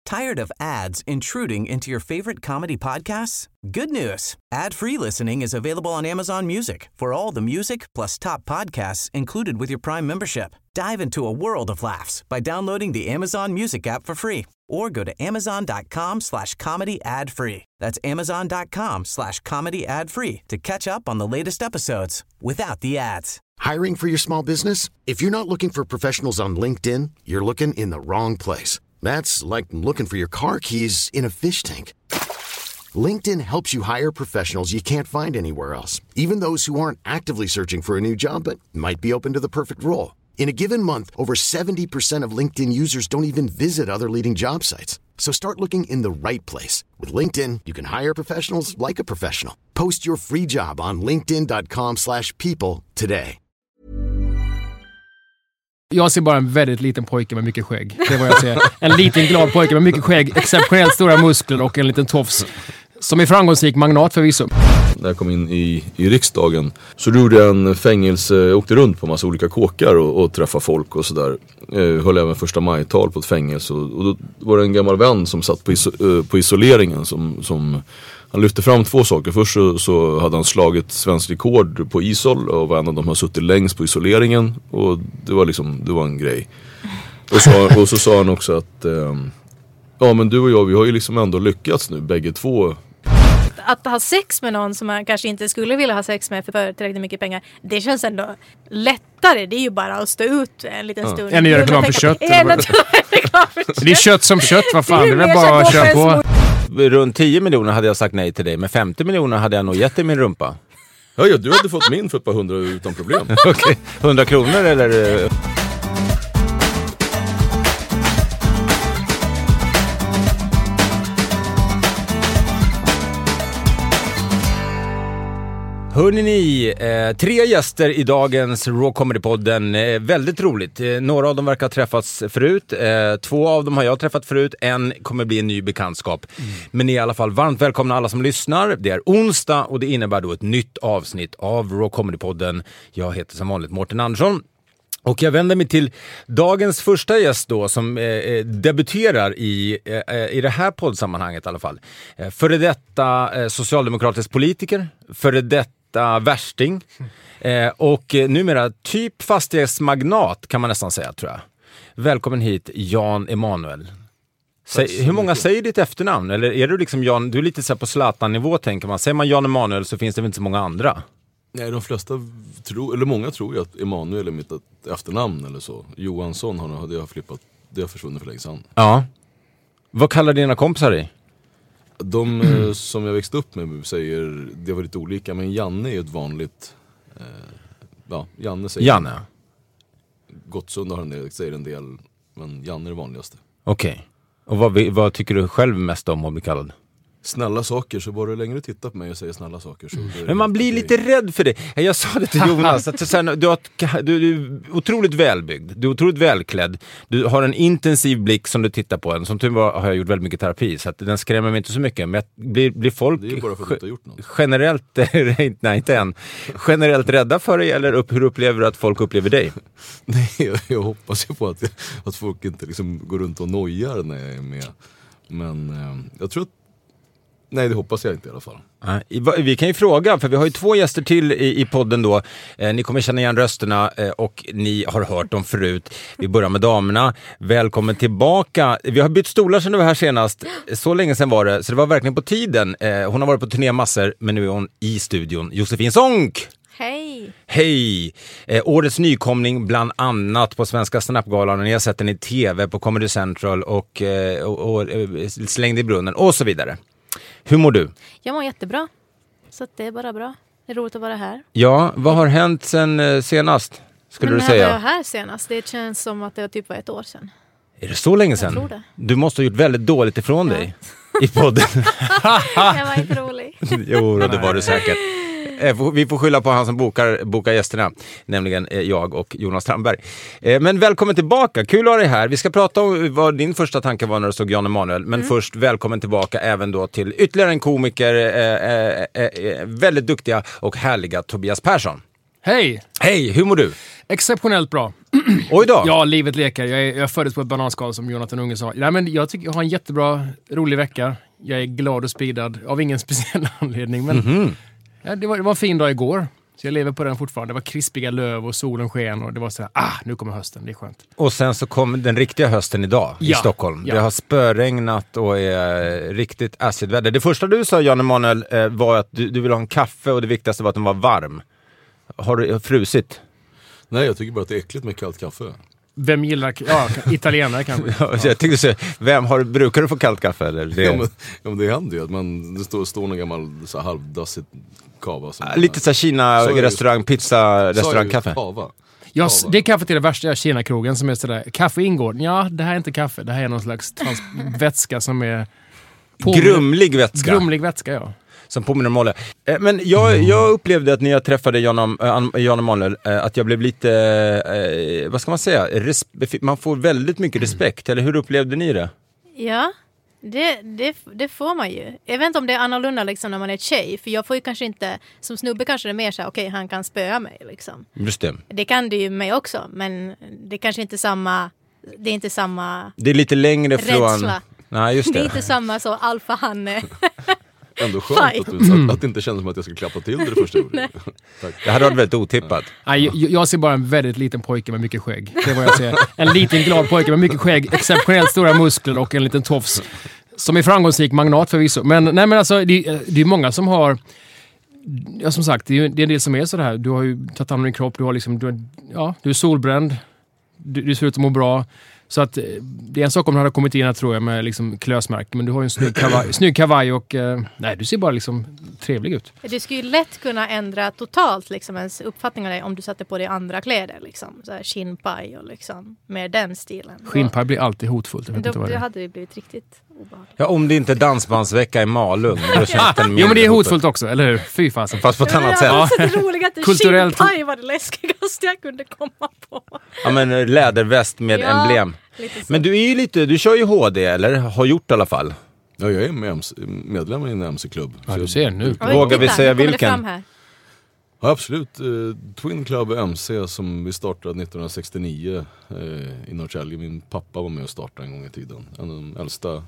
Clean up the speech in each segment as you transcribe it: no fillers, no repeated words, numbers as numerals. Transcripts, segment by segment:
Tired of ads intruding into your favorite comedy podcasts? Good news. Ad-free listening is available on Amazon Music for all the music plus top podcasts included with your Prime membership. Dive into a world of laughs by downloading the Amazon Music app for free or go to amazon.com/comedy ad-free. That's amazon.com/comedy ad-free to catch up on the latest episodes without the ads. Hiring for your small business? If you're not looking for professionals on LinkedIn, you're looking in the wrong place. That's like looking for your car keys in a fish tank. LinkedIn helps you hire professionals you can't find anywhere else, even those who aren't actively searching for a new job but might be open to the perfect role. In a given month, over 70% of LinkedIn users don't even visit other leading job sites. So start looking in the right place. With LinkedIn, you can hire professionals like a professional. Post your free job on linkedin.com/people today. Jag ser bara en väldigt liten pojke med mycket skägg. Det är vad jag ser. En liten glad pojke med mycket skägg, exceptionellt stora muskler och en liten tofs. Som är framgångsrik magnat förvisso. När jag kom in i riksdagen så gjorde jag en fängelse, jag åkte runt på massa olika kåkar och träffade folk och sådär. Höll även första majtal på ett fängelse och då var det en gammal vän som satt på isoleringen som han lyfte fram två saker. Först så hade han slagit svensk rekord på ishåll och var en av de har suttit längst på isoleringen och det var en grej. Och så sa han också att ja men du och jag, vi har ju liksom ändå lyckats nu bägge två. Att ha sex med någon som man kanske inte skulle vilja ha sex med för tillräckligt mycket pengar, det känns ändå lättare. Det är ju bara att stå ut en liten stund. Än att göra reklam för kött. Det är kött som kött, vad fan. Det är bara att köra på. Runt 10 miljoner hade jag sagt nej till dig. Med 50 miljoner hade jag nog gett dig min rumpa. Ja, du hade fått min för ett par 100 utan problem. Okej, 100 kronor eller... Hörrni ni, 3 gäster i dagens Raw Comedy-podden. Väldigt roligt. Några av dem verkar ha träffats förut. 2 av dem har jag träffat förut. En kommer bli en ny bekantskap. Men ni är i alla fall varmt välkomna alla som lyssnar. Det är onsdag och det innebär då ett nytt avsnitt av Raw Comedy-podden. Jag heter som vanligt Mårten Andersson. Och jag vänder mig till dagens första gäst då som debuterar i det här poddsammanhanget i alla fall. Före detta socialdemokratisk politiker, före detta värsting och numera typ fastighetsmagnat kan man nästan säga tror jag. Välkommen hit Jan Emanuel. Hur många säger ditt efternamn? Eller är du liksom Jan, du är lite så här på Zlatan-nivå tänker man. Säger man Jan Emanuel så finns det väl inte så många andra? Nej, de flesta många tror ju att Emanuel är mitt efternamn eller så. Johansson hade jag flippat, det har försvunnit för länge sedan. Ja. Vad kallar dina kompisar dig? De som jag växte upp med säger, det var lite olika, men Janne är ett vanligt, Janne säger. Janne? Gottsunda har en del, säger en del, men Janne är det vanligaste. Okej. Och vad tycker du själv mest om att bli kallad? Snälla saker, så bara längre tittar på mig och säger snälla saker så men man blir lite rädd för det. Jag sa det till Jonas att du är otroligt välbyggd, du är otroligt välklädd, du har en intensiv blick som du tittar på en. Som tur var har jag gjort väldigt mycket terapi så att den skrämmer mig inte så mycket, men blir folk det är bara för att du inte har gjort något. Generellt nej inte än. Generellt rädda för dig eller hur upplever du att folk upplever dig? Nej, jag hoppas ju på att folk inte liksom går runt och nojar när jag är med. Men jag tror att nej, det hoppas jag inte i alla fall. Vi kan ju fråga, för vi har ju 2 gäster till i podden då. Ni kommer känna igen rösterna och ni har hört dem förut. Vi börjar med damerna. Välkommen tillbaka. Vi har bytt stolar sedan du var här senast. Så länge sedan var det, så det var verkligen på tiden. Hon har varit på turné massor, men nu är hon i studion. Josefin Sonck! Hej! Hej! Årets nykomling bland annat på Svenska Snapgalan. Ni har sett den i tv på Comedy Central och Slängd i brunnen och så vidare. Hur mår du? Jag mår jättebra. Så det är bara bra. Det är roligt att vara här. Ja, vad har hänt sen senast? Skulle du säga? När jag var här senast? Det känns som att det typ var 1 år sedan. Är det så länge sedan? Jag tror det. Du måste ha gjort väldigt dåligt ifrån dig i podden. Jag var inte rolig. Jo, det var du säkert. Vi får skylla på han som bokar gästerna, nämligen jag och Jonas Strandberg. Men välkommen tillbaka, kul att ha dig här. Vi ska prata om vad din första tanke var när du såg Jan Emanuel. Men först välkommen tillbaka även då till ytterligare en komiker, väldigt duktiga och härliga Tobias Persson. Hej! Hej, hur mår du? Exceptionellt bra. Oj då! Ja, livet leker. Jag föddes på ett bananskal som Jonathan Unge sa. Nej, men jag tycker jag har en jättebra, rolig vecka. Jag är glad och speedad av ingen speciell anledning. Men ja, det var en fin dag igår. Så jag lever på den fortfarande. Det var krispiga löv och solen sken och det var så här, nu kommer hösten, det är skönt. Och sen så kom den riktiga hösten idag i Stockholm. Ja. Det har spöregnat och är riktigt acidväder. Det första du sa, Jan Emanuel, var att du vill ha en kaffe och det viktigaste var att den var varm. Har du frusit? Nej, jag tycker bara att det är äckligt med kallt kaffe. Vem gillar, italienare kanske. Ja, jag tänkte säga, brukar du få kallt kaffe? Eller? Det... Ja, men det händer ju att det står någon gammal så här halvdassigt kava. Lite så här Kina-restaurang, pizza-restaurangkaffe. Ja, det är kaffe till det värsta, Kina-krogen som är sådär, kaffe ingår. Ja, det här är inte kaffe, det här är någon slags vätska som är... Grumlig vätska. Grumlig vätska, ja. Som påminner om Molle. Men jag upplevde att när jag träffade Jan Emanuel att jag blev lite, vad ska man säga, man får väldigt mycket respekt. Eller hur upplevde ni det? Ja, det får man ju. Jag vet inte om det är annorlunda liksom när man är tjej. För jag får ju kanske inte, som snubbe kanske det är mer så här, okej, han kan spöa mig liksom. Just det. Det kan det ju mig också, men det är kanske inte samma, det är inte samma det är lite längre från... rädsla. Nej, just det. Det är inte samma så alfahanne. Ändå skönt att det inte känns som att jag ska klappa till det första ordet. Det här var väldigt otippat. Nej, jag ser bara en väldigt liten pojke med mycket skägg. Det är vad jag ser. En liten glad pojke med mycket skägg, exceptionellt stora muskler och en liten tofs. Som är framgångsrik magnat förvisso. Men alltså, det är många som har... Ja, som sagt, det är en del som är så här. Du har ju tagit hand om din kropp, du är solbränd, du ser ut att må bra. Så att det är en sak om du hade kommit in här, tror jag, med liksom klösmärken. Men du har ju en snygg kavaj och du ser bara liksom trevlig ut. Du skulle ju lätt kunna ändra totalt liksom ens uppfattning av dig om du satte på dig andra kläder liksom. Så här skinnpaj och liksom med den stilen. Skinnpaj blir alltid hotfullt. Jag vet inte vad det är. hade det blivit riktigt obehagligt. Ja, om det inte är dansbandsvecka i Malung. Då känns den jo, men det är hotfullt också, eller hur? Fy fasen. Fast på ett annat sätt. Ja, det är roligt att kulturellt... skinnpaj var det läskigaste jag kunde komma på. Ja, men läderväst med emblem. Men du är ju du kör ju HD, eller? Har gjort i alla fall. Ja, jag är medlem i en MC-klubb. Ja, du ser nu. Vågar vi säga vilken? Ja, absolut. Twin Club MC som vi startade 1969 i Norrtälje. Min pappa var med och startade en gång i tiden. En av de äldsta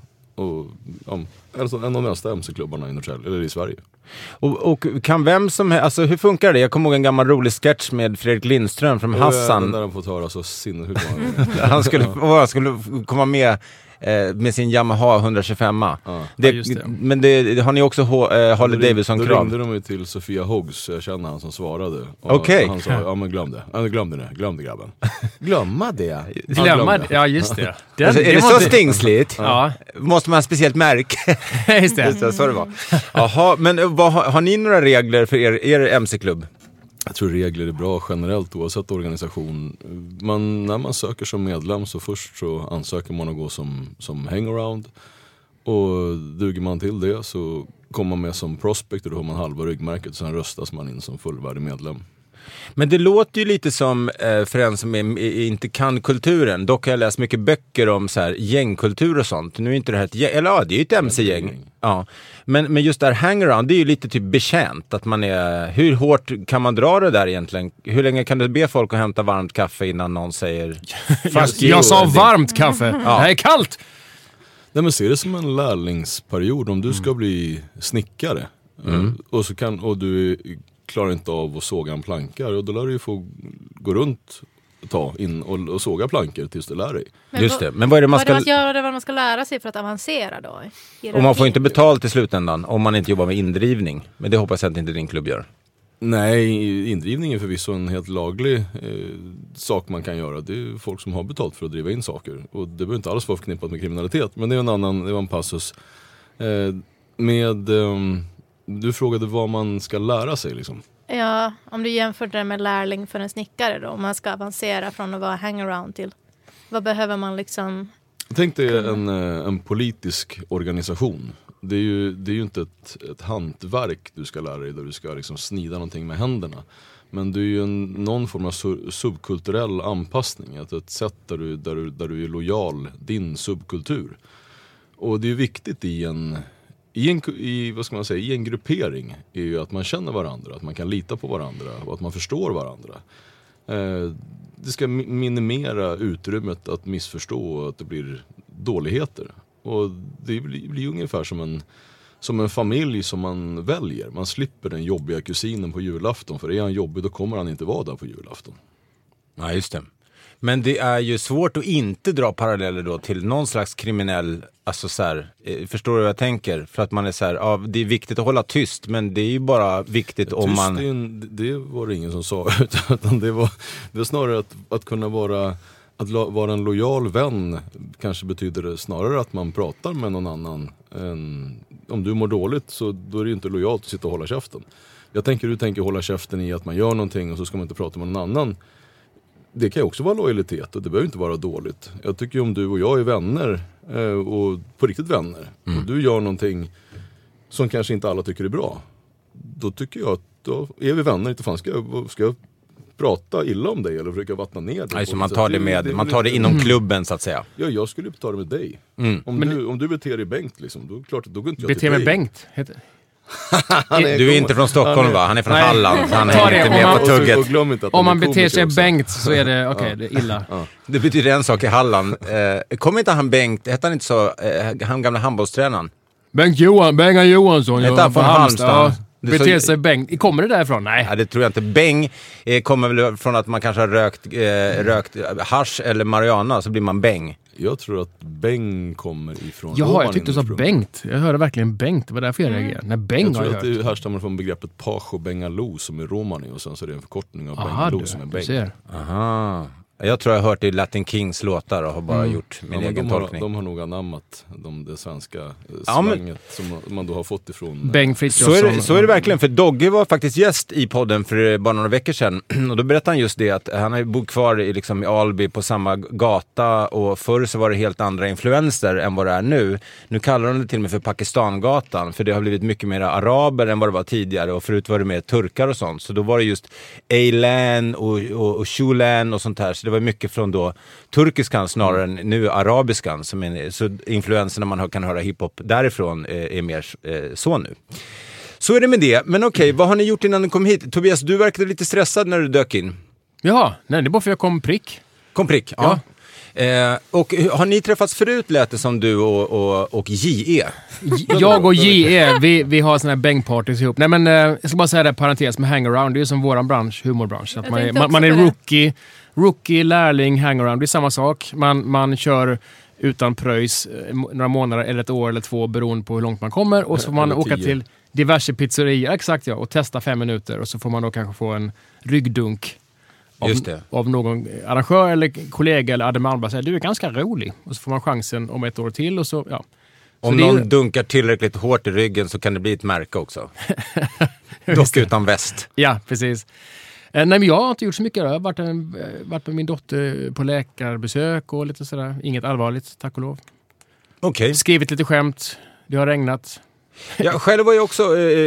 MC-klubbarna i Norrtälje, eller i Sverige. Och kan vem som alltså hur funkar det? Jag kommer ihåg en gammal rolig sketch med Fredrik Lindström från Hassan. Den där han fått höra så sinnessjukt. Han skulle komma med sin Yamaha 125. Men det har ni också Harley Davidson-krav. Då ringde de ju till Sofia Hoggs, jag känner han som svarade. Okej. Han sa, ja men glöm det. Glöm det grabben. Glömma det. Ja, just det. Är det så stingsligt? Ja. Måste man ha speciellt märke? Just det. Så det var. Jaha, men har ni några regler för er MC-klubb? Jag tror regler är bra generellt oavsett organisation. När man söker som medlem så först så ansöker man att gå som hangaround. Och duger man till det så kommer man med som prospect och då har man halva ryggmärket och sen röstas man in som fullvärdig medlem. Men det låter ju lite som, för en som inte kan kulturen, dock har jag läst mycket böcker om så här gängkultur och sånt. Nu är inte det här ett gäng, eller ja, det är ju ett MC-gäng. Ja. Men just där hangaround, det är ju lite typ bekänt att man är, hur hårt kan man dra det där egentligen? Hur länge kan du be folk att hämta varmt kaffe innan någon säger jag sa varmt kaffe, det här är kallt! Nej, men se det som en lärlingsperiod. Om du ska bli snickare och du klarar inte av att såga en planka, och då lär du ju få gå runt, ta in och såga plankor tills du lär dig. Just det. Men vad är det man ska vad man ska lära sig för att avancera då? Och man får inte betalt i slutändan om man inte jobbar med indrivning. Men det hoppas jag att inte din klubb gör. Nej, indrivning är förvisso en helt laglig sak man kan göra. Det är folk som har betalt för att driva in saker. Och det behöver inte alls vara förknippat med kriminalitet. Men det är det var en passus. Du frågade vad man ska lära sig liksom. Ja, om du jämför det med lärling för en snickare då. Om man ska avancera från att vara hangaround till. Vad behöver man liksom... Tänk dig en politisk organisation. Det är ju inte ett hantverk du ska lära dig där du ska liksom snida någonting med händerna. Men det är ju någon form av subkulturell anpassning. Ett sätt där du är lojal din subkultur. Och det är viktigt i i en gruppering är ju att man känner varandra, att man kan lita på varandra och att man förstår varandra. Det ska minimera utrymmet att missförstå och att det blir dåligheter. Och det blir ungefär som en familj som man väljer. Man slipper den jobbiga kusinen på julafton, för är han jobbig då kommer han inte vara där på julafton. Ja, just det. Men det är ju svårt att inte dra paralleller då till någon slags kriminell, alltså så här, förstår du vad jag tänker? För att man är så här, ja, det är viktigt att hålla tyst, men det är ju bara viktigt om man... Det var det ingen som sa, utan det var snarare att kunna vara en lojal vän kanske betyder det snarare att man pratar med någon annan. Om du mår dåligt så då är det ju inte lojalt att sitta och hålla käften. Du tänker hålla käften i att man gör någonting och så ska man inte prata med någon annan. Det kan ju också vara lojalitet och det behöver inte vara dåligt. Jag tycker om du och jag är vänner och på riktigt vänner och du gör någonting som kanske inte alla tycker är bra, då tycker jag att då är vi vänner. Inte fan ska jag prata illa om dig eller försöka vattna ner dig. Nej, så man tar det inom klubben så att säga. Ja, jag skulle ta det med dig. Om du beter dig Bengt liksom, då klart då går inte jag till dig. Beter mig Bengt heter du är inte från Stockholm va? Han är från Halland. Han är inte med på tugget. Om man beter sig Bengt så är det det är illa. Ja. Det betyder en sak i Halland. Kommer inte han Bengt, hette han inte så, han gamla handbollstränaren? Bengt Johansson. Hette han från Halmstad? Beter sig Bengt. Kommer det därifrån? Nej. Ja, det tror jag inte. Beng kommer väl från att man kanske har rökt hasch eller marijuana, så blir man Beng. Jag tror att Beng kommer ifrån... Jaha, jag tyckte du sa Bengt. Jag hörde verkligen Bengt. Det var därför jag reagerade. När Beng jag har tror jag att det härstammar från begreppet Pach och Bengaloo som är romani och sen så är det en förkortning av Bengaloo som är Beng. Aha. Jag tror jag har hört det i Latin Kings låtar och har bara gjort min egen tolkning. De har nog anammat det svenska slanget som man då har fått ifrån... Beng Frithiofsson. Så är det verkligen, för Dogge var faktiskt gäst i podden för bara några veckor sedan. Och då berättade han just det att han har bott kvar i Alby på samma gata och förr så var det helt andra influenser än vad det är nu. Nu kallar de det till och med för Pakistangatan, för det har blivit mycket mer araber än vad det var tidigare och förut var det mer turkar och sånt. Så då var det just Aylan och Shulan och sånt här. Så det var mycket från då turkiskan snarare än nu arabiskan, som är, så influenserna man kan höra hiphop därifrån är mer så nu. Så är det med det. Men okej, vad har ni gjort innan ni kom hit? Tobias, du verkade lite stressad när du dök in. Jaha, nej, det är bara för jag kom prick. Kom prick, ja. Och har ni träffats förut, lät det som du och J.E.? Jag och J.E. vi har såna här bängpartys ihop. Nej, men jag ska bara säga det, parentes med hangaround. Det är som våran bransch, humorbransch. Att man är rookie, lärling, hangaround. Det är samma sak. Man kör utan pröjs några månader eller ett år eller två beroende på hur långt man kommer. Och så får man åka till diverse pizzerier, exakt ja, och testa 5 minuter. Och så får man då kanske få en ryggdunk av någon arrangör eller kollega eller Adam Alba säger du är ganska rolig. Och så får man chansen om 1 år till och så, ja. Om någon dunkar tillräckligt hårt i ryggen så kan det bli ett märke också. Dock utan väst. Ja, precis. Nej, men jag har inte gjort så mycket. Jag har varit med min dotter på läkarbesök och lite sådär. Inget allvarligt, tack och lov. Okej. Skrivit lite skämt. Det har regnat. Jag själv var ju också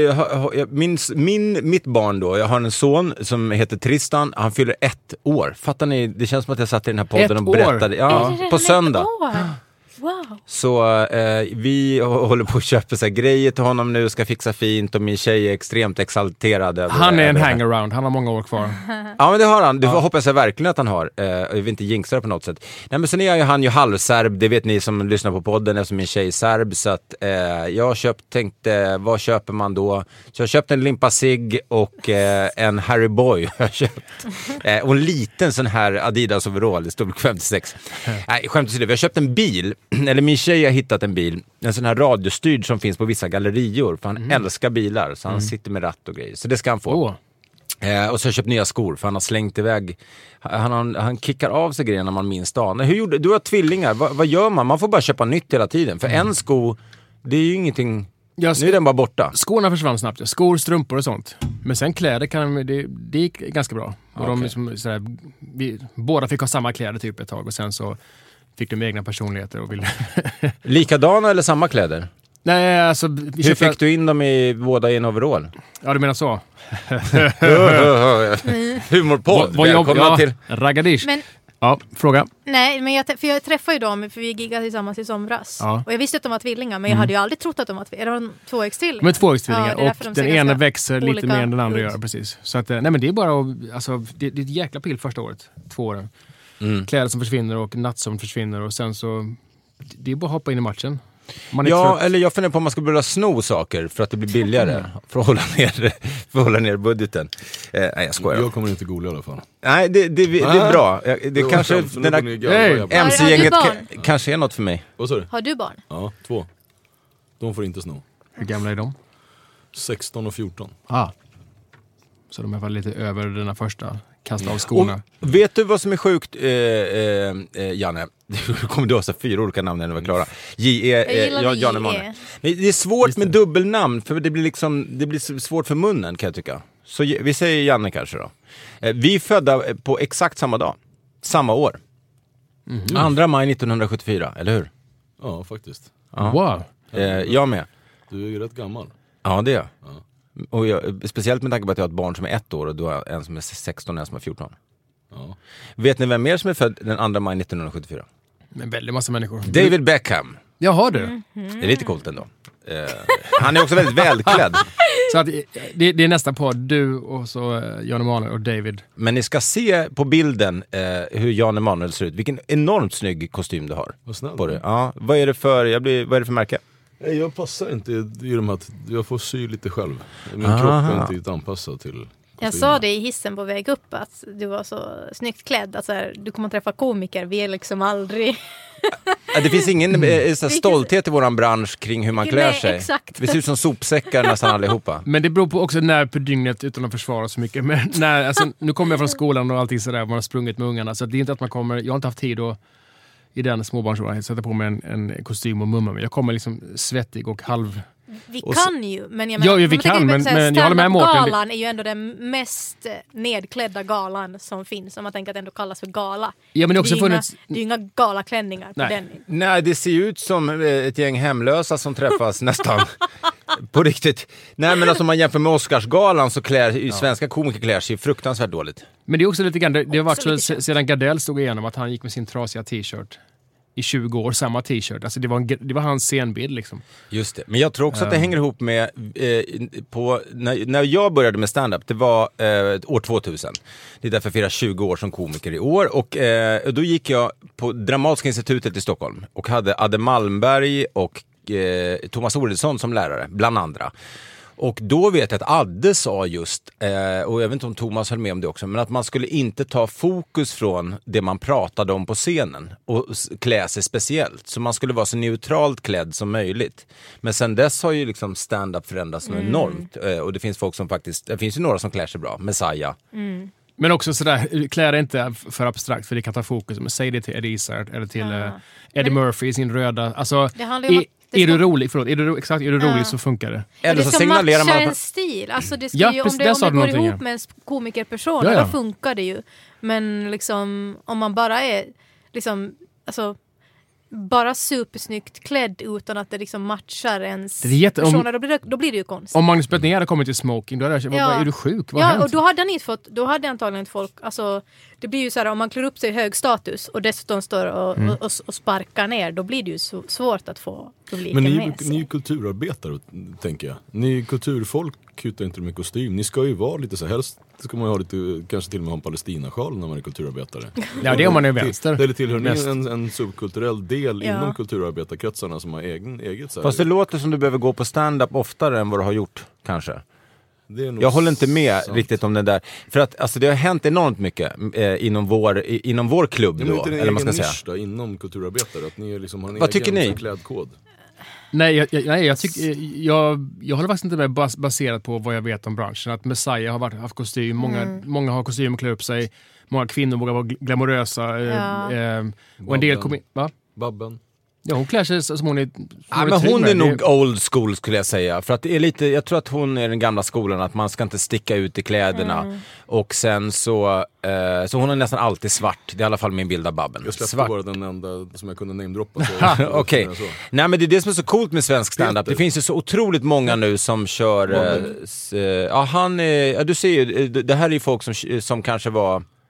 mitt barn då, jag har en son som heter Tristan, han fyller 1 år. Fattar ni? Det känns som att jag satt i den här podden och berättade. Ja, på söndag. Wow. Så vi håller på att köpa så här grejer till honom nu, ska fixa fint och min tjej är extremt exalterad. Han är en hangaround, han har många år kvar. Ja, men det har han. Det hoppas jag verkligen att han har. Jag vill inte jinxa det på något sätt. Nej, men sen är han ju halvserb, det vet ni som lyssnar på podden eftersom min tjej är serb. Så att jag tänkte, vad köper man då? Så jag köpte en limpa cigg och en Harry Boy har jag köpt. Och en liten sån här Adidas overall, det stod 56. Nej, skämt åsido, vi har köpt en bil. Eller min tjej har hittat en bil, en sån här radiostyrd som finns på vissa gallerior, för han älskar bilar, så han sitter med ratt och grejer, så det ska han få. Och så har jag köpt nya skor, för han har slängt iväg, han kickar av sig grejer när man minst anar. Hur gjorde du? Har tvillingar, vad gör man? Man får bara köpa nytt hela tiden, för en sko, det är ju ingenting. Nu är den bara borta. Skorna försvann snabbt. Skor, strumpor och sånt. Men sen kläder det gick ganska bra. Och de liksom, sådär, båda fick ha samma kläder typ ett tag och sen så fick de egna personligheter och ville... Likadana eller samma kläder? Nej, alltså... Hur fick du in dem båda i en overall? Ja, du menar så. Humorpodd. Vad jobbigt till. Raggadish. Men Ja, fråga. Nej, men jag träffade ju dem för vi giggade tillsammans i somras. Ja. Och jag visste att de var tvillingar, men jag hade ju aldrig trott att de var tvillingar. Är de tvåäggstvillingar? De är tvåäggstvillingar Ja, och den ena växer lite olika mer än den andra ut. gör. Precis. Så att, nej men det är bara att, alltså, det är ett jäkla pill första året. 2 åren. Kläder som försvinner och natt som försvinner och sen så, det är bara att hoppa in i matchen. Ja, eller jag funderar på om man ska börja sno saker för att det blir billigare. För att hålla ner budgeten. Nej, jag skojar. Jag kommer inte googla i alla fall. Nej, det är bra. Det kanske, den där MC-gänget kanske är något för mig. Vad sa du? Har du barn? Ja, 2. De får inte sno. Hur gamla är de? 16 och 14. Så de är väl lite över den här första. Kasta av skorna. Och vet du vad som är sjukt, Janne? Du kommer du ha så 4 olika namn när du var klara. Janne Manne. Det är svårt med dubbelnamn för det blir svårt för munnen kan jag tycka. Så vi säger Janne kanske då. Vi är födda på exakt samma dag. Samma år. 2 maj 1974, eller hur? Ja, faktiskt. Ja. Wow. Jag med. Du är ju rätt gammal. Ja, det är jag. Ja. Och speciellt med tanke på att jag har ett barn som är 1 år och du har en som är 16 och en som är 14. Ja. Vet ni vem mer som är född den 2 maj 1974? Men väldigt massa människor. David Beckham. Jaha du. Det är lite coolt ändå. Han är också väldigt välklädd. Så att, det är nästa podd. Du och så Jan Emanuel och David. Men ni ska se på bilden hur Jan Emanuel ser ut. Vilken enormt snygg kostym du har. Vad snällt. På det. Ja, vad är det för märke? Nej, jag passar inte i de att jag får sy lite själv. Min kropp är inte riktigt anpassad till kostymer. Jag sa det i hissen på väg upp att du var så snyggt klädd. Alltså, du kommer att träffa komiker. Vi är liksom aldrig... Det finns ingen stolthet i våran bransch kring hur man klär sig. Exakt. Vi ser ut som sopsäckar nästan allihopa. Men det beror på också när på dygnet utan att försvara så mycket. Men nu kommer jag från skolan och allting sådär. Man har sprungit med ungarna. Så det är inte att man kommer... Jag har inte haft tid att i den småbarnsåren sätta på mig en kostym och mumma. Men jag kommer liksom svettig och halv... Vi kan ju, men jag menar... Ja, vi kan, men jag håller med Mårten. Galan är ju ändå den mest nedklädda galan som finns. Om man tänker att det ändå kallas för gala. Ja, men det är också det är ju inga galaklänningar på den. Nej, det ser ut som ett gäng hemlösa som träffas nästan. På riktigt. Nej, men alltså om man jämför med Oscarsgalan så svenska komiker klär sig fruktansvärt dåligt. Men det är också lite grann, det har varit så sedan Gardell stod igenom att han gick med sin trasiga t-shirt i 20 år, samma t-shirt. Alltså det var hans scenbild liksom. Just det. Men jag tror också att det hänger ihop med när jag började med stand-up, det var år 2000. Det är därför jag firar 20 år som komiker i år. Och då gick jag på Dramatiska institutet i Stockholm och hade Adde Malmberg och Thomas Oredsson som lärare, bland andra. Och då vet jag att Adde sa just, och jag vet inte om Thomas höll med om det också, men att man skulle inte ta fokus från det man pratade om på scenen och klä sig speciellt. Så man skulle vara så neutralt klädd som möjligt. Men sen dess har ju liksom stand-up förändrats enormt. Och det finns folk som faktiskt, det finns ju några som klär sig bra, Messiah. Men också sådär, klär det inte för abstrakt för det kan ta fokus. Men säg det till Eddie Izzard eller till Eddie Murphy i sin röda. Alltså, är du rolig? Förlåt, är du rolig så funkar det. Eller så signalerar man en stil. Alltså det ska Ja, ju, precis, om det går någonting, ihop med en komikerperson, då funkar det ju. Men liksom, om man bara är liksom, alltså, bara supersnyggt klädd utan att det liksom matchar ens personer, då blir det ju konstigt. Om Magnus Betnér hade kommit till smoking, då hade jag sagt, är du sjuk? Vad har hänt? Och då hade antagligen inte folk, alltså, det blir ju så här, om man klär upp sig i hög status och dessutom står och sparkar ner, då blir det ju så svårt att få publiken med sig. Men ni är ju kulturarbetare, tänker jag. Ni är kulturfolk, kutar inte med kostym. Ni ska ju vara lite så, helst ska man ju ha lite, kanske till och med ha en Palestinasjal när man är kulturarbetare. Ja, det är om man är vänster. Eller tillhör ni en subkulturell del inom kulturarbetarkretsarna som har eget så här. Fast det låter som du behöver gå på stand-up oftare än vad du har gjort, kanske. Jag håller inte med riktigt om det där. För att alltså, det har hänt enormt mycket inom vår klubb då. Eller man ska säga. Då, inom kulturarbetare, att ni liksom har en vad tycker ni? klädkod. Nej, jag håller faktiskt inte med baserat på vad jag vet om branschen. Att Messiah har haft kostym, många har kostym och klär upp sig. Många kvinnor vågar vara glamorösa. Och en del Babben. Ja, hon klär sig som hon är. Men hon är nog old school skulle jag säga. För att det är lite, jag tror att hon är den gamla skolan, att man ska inte sticka ut i kläderna. Och sen så hon är nästan alltid svart. Det är i alla fall min bild av Babben. Jag släppte bara den enda som jag kunde namedroppa. Okej. Nej, men det är det som är så coolt med svensk stand-up. Det finns ju så otroligt många nu som kör... du ser ju, det här är ju folk som kanske var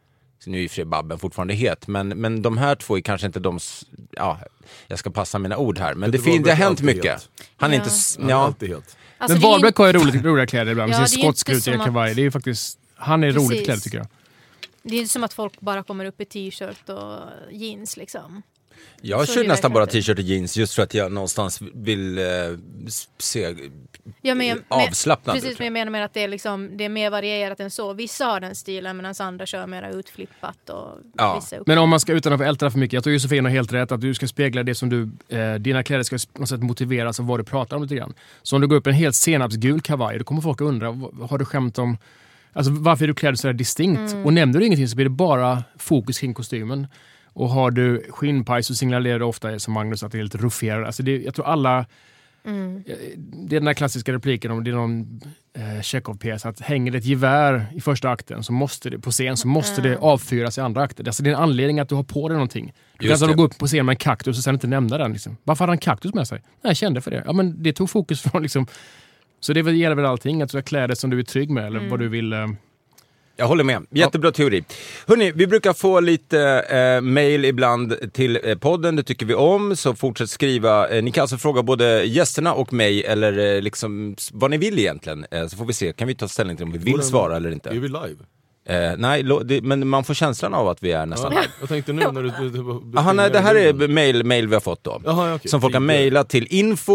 nu är ju för Babben fortfarande het, men de här två är kanske inte de, jag ska passa mina ord här, men det har hänt mycket. Het. Han är inte, alltid het. Alltså, men Wahlbeck har ju roliga kläder ibland med sin skottskrutiga kavaj. Det är ju faktiskt, han är roligt klädd tycker jag. Det är inte som att folk bara kommer upp i t-shirt och jeans liksom. Jag kör nästan bara t-shirt och jeans just för att jag någonstans vill se avslappnad. Precis, men jag menar att det är mer varierat än så. Vissa har den stilen medan andra kör mer utflippat och vissa upp. Men om man ska utan att älta för mycket, jag tror Josefin har helt rätt att du ska spegla det som du, dina kläder ska på något sätt motiveras av vad du pratar om lite grann. Så om du går upp en helt senapsgul kavaj, då kommer folk att undra, har du skämt om, alltså varför är du klädd så här distinkt? Och nämner du ingenting så blir det bara fokus kring kostymen. Och har du skinnpaj så signalerar det ofta som Magnus att det är lite ruffigare. Alltså jag tror alla... Det är den här klassiska repliken om det är någon Chekhov-pjäs att hänger det ett gevär i första akten så måste det, på scen så måste det avfyras i andra akten. Alltså det är en anledning att du har på dig någonting. Du kan alltså gå upp på scen med en kaktus och sen inte nämna den. Liksom. Varför hade han kaktus med sig? Nej, jag kände för det. Ja, men det tog fokus från liksom... Så det gäller väl allting. Att du har kläder som du är trygg med eller vad du vill... Jag håller med. Jättebra teori. Hörrni, vi brukar få lite mail ibland till podden. Det tycker vi om. Så fortsätt skriva. Ni kan alltså fråga både gästerna och mig eller liksom vad ni vill egentligen. Så får vi se. Kan vi ta ställning till om vi vill svara eller inte? Är vi live? Nej, men man får känslan av att vi är nästan live. Jag tänkte nu när du... Aha, nej, det här är mail vi har fått då. Aha, okay. Som folk kan mejla till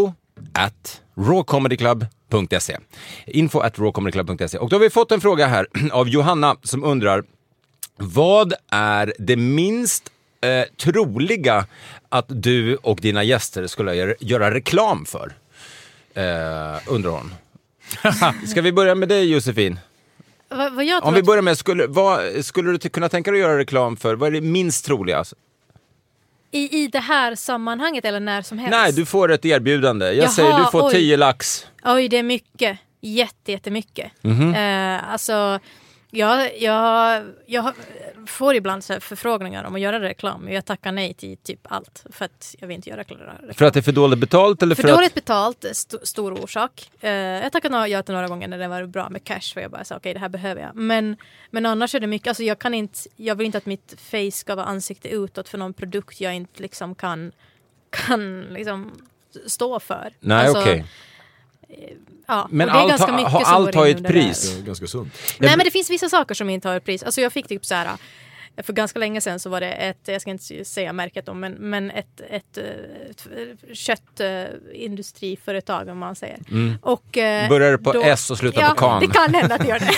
info@rawcomedyclub.se. info@rawcomedyclub.se. Och då har vi fått en fråga här av Johanna som undrar: vad är det minst troliga att du och dina gäster skulle göra reklam för? Undrar hon. Ska vi börja med dig, Josefin? Vad jag Om vi börjar med, skulle du kunna tänka dig att göra reklam för? Vad är det minst troliga? I det här sammanhanget eller när som helst? Nej, du får ett erbjudande. Jag säger du får 10 lax. Oj, det är mycket. Jättemycket. Alltså, jag får ibland så här förfrågningar om att göra reklam. Jag tackar nej till typ allt. För att jag vill inte göra reklam. För att det är för dåligt betalt? Eller för dåligt betalt, stor orsak. Jag tackar ja till några gånger när det var bra med cash. För jag bara sa okej, det här behöver jag. Men annars är det mycket. Alltså jag vill inte att mitt face ska vara ansikte utåt för någon produkt jag inte liksom kan liksom stå för. Nej, alltså, okej. Ja, men det är ganska mycket som allt har ju ett pris. Det är ganska sunt. Nej, men det finns vissa saker som inte har ett pris. Alltså jag fick typ så här, för ganska länge sedan så var det jag ska inte säga märket om, men ett köttindustriföretag om man säger. Och börjar på då, S och slutar på kan. Det kan hända att det gör det.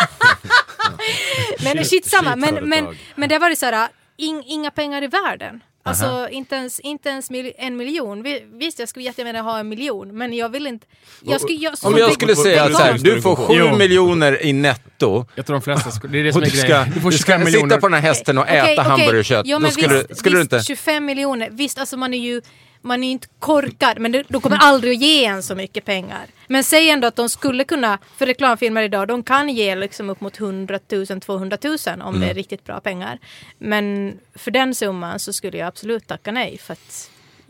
Men shit samma. Men det var det så här, inga pengar i världen. Alltså inte ens 1 miljon. Visst, jag skulle jättegärna ha 1 miljon, men jag vill inte... Om jag skulle säga att så här, du får 7 miljoner i netto. Jag tror de flesta det är det som är grejen. Du ska sitta på den här hästen och äta hamburgerkött. Ja, men skulle du inte... 25 miljoner. Visst, alltså man är inte korkad, men då kommer aldrig att ge en så mycket pengar. Men säg ändå att de skulle kunna, för reklamfilmer idag, de kan ge liksom upp mot 100 000, 200 000 om det är riktigt bra pengar. Men för den summan så skulle jag absolut tacka nej, för att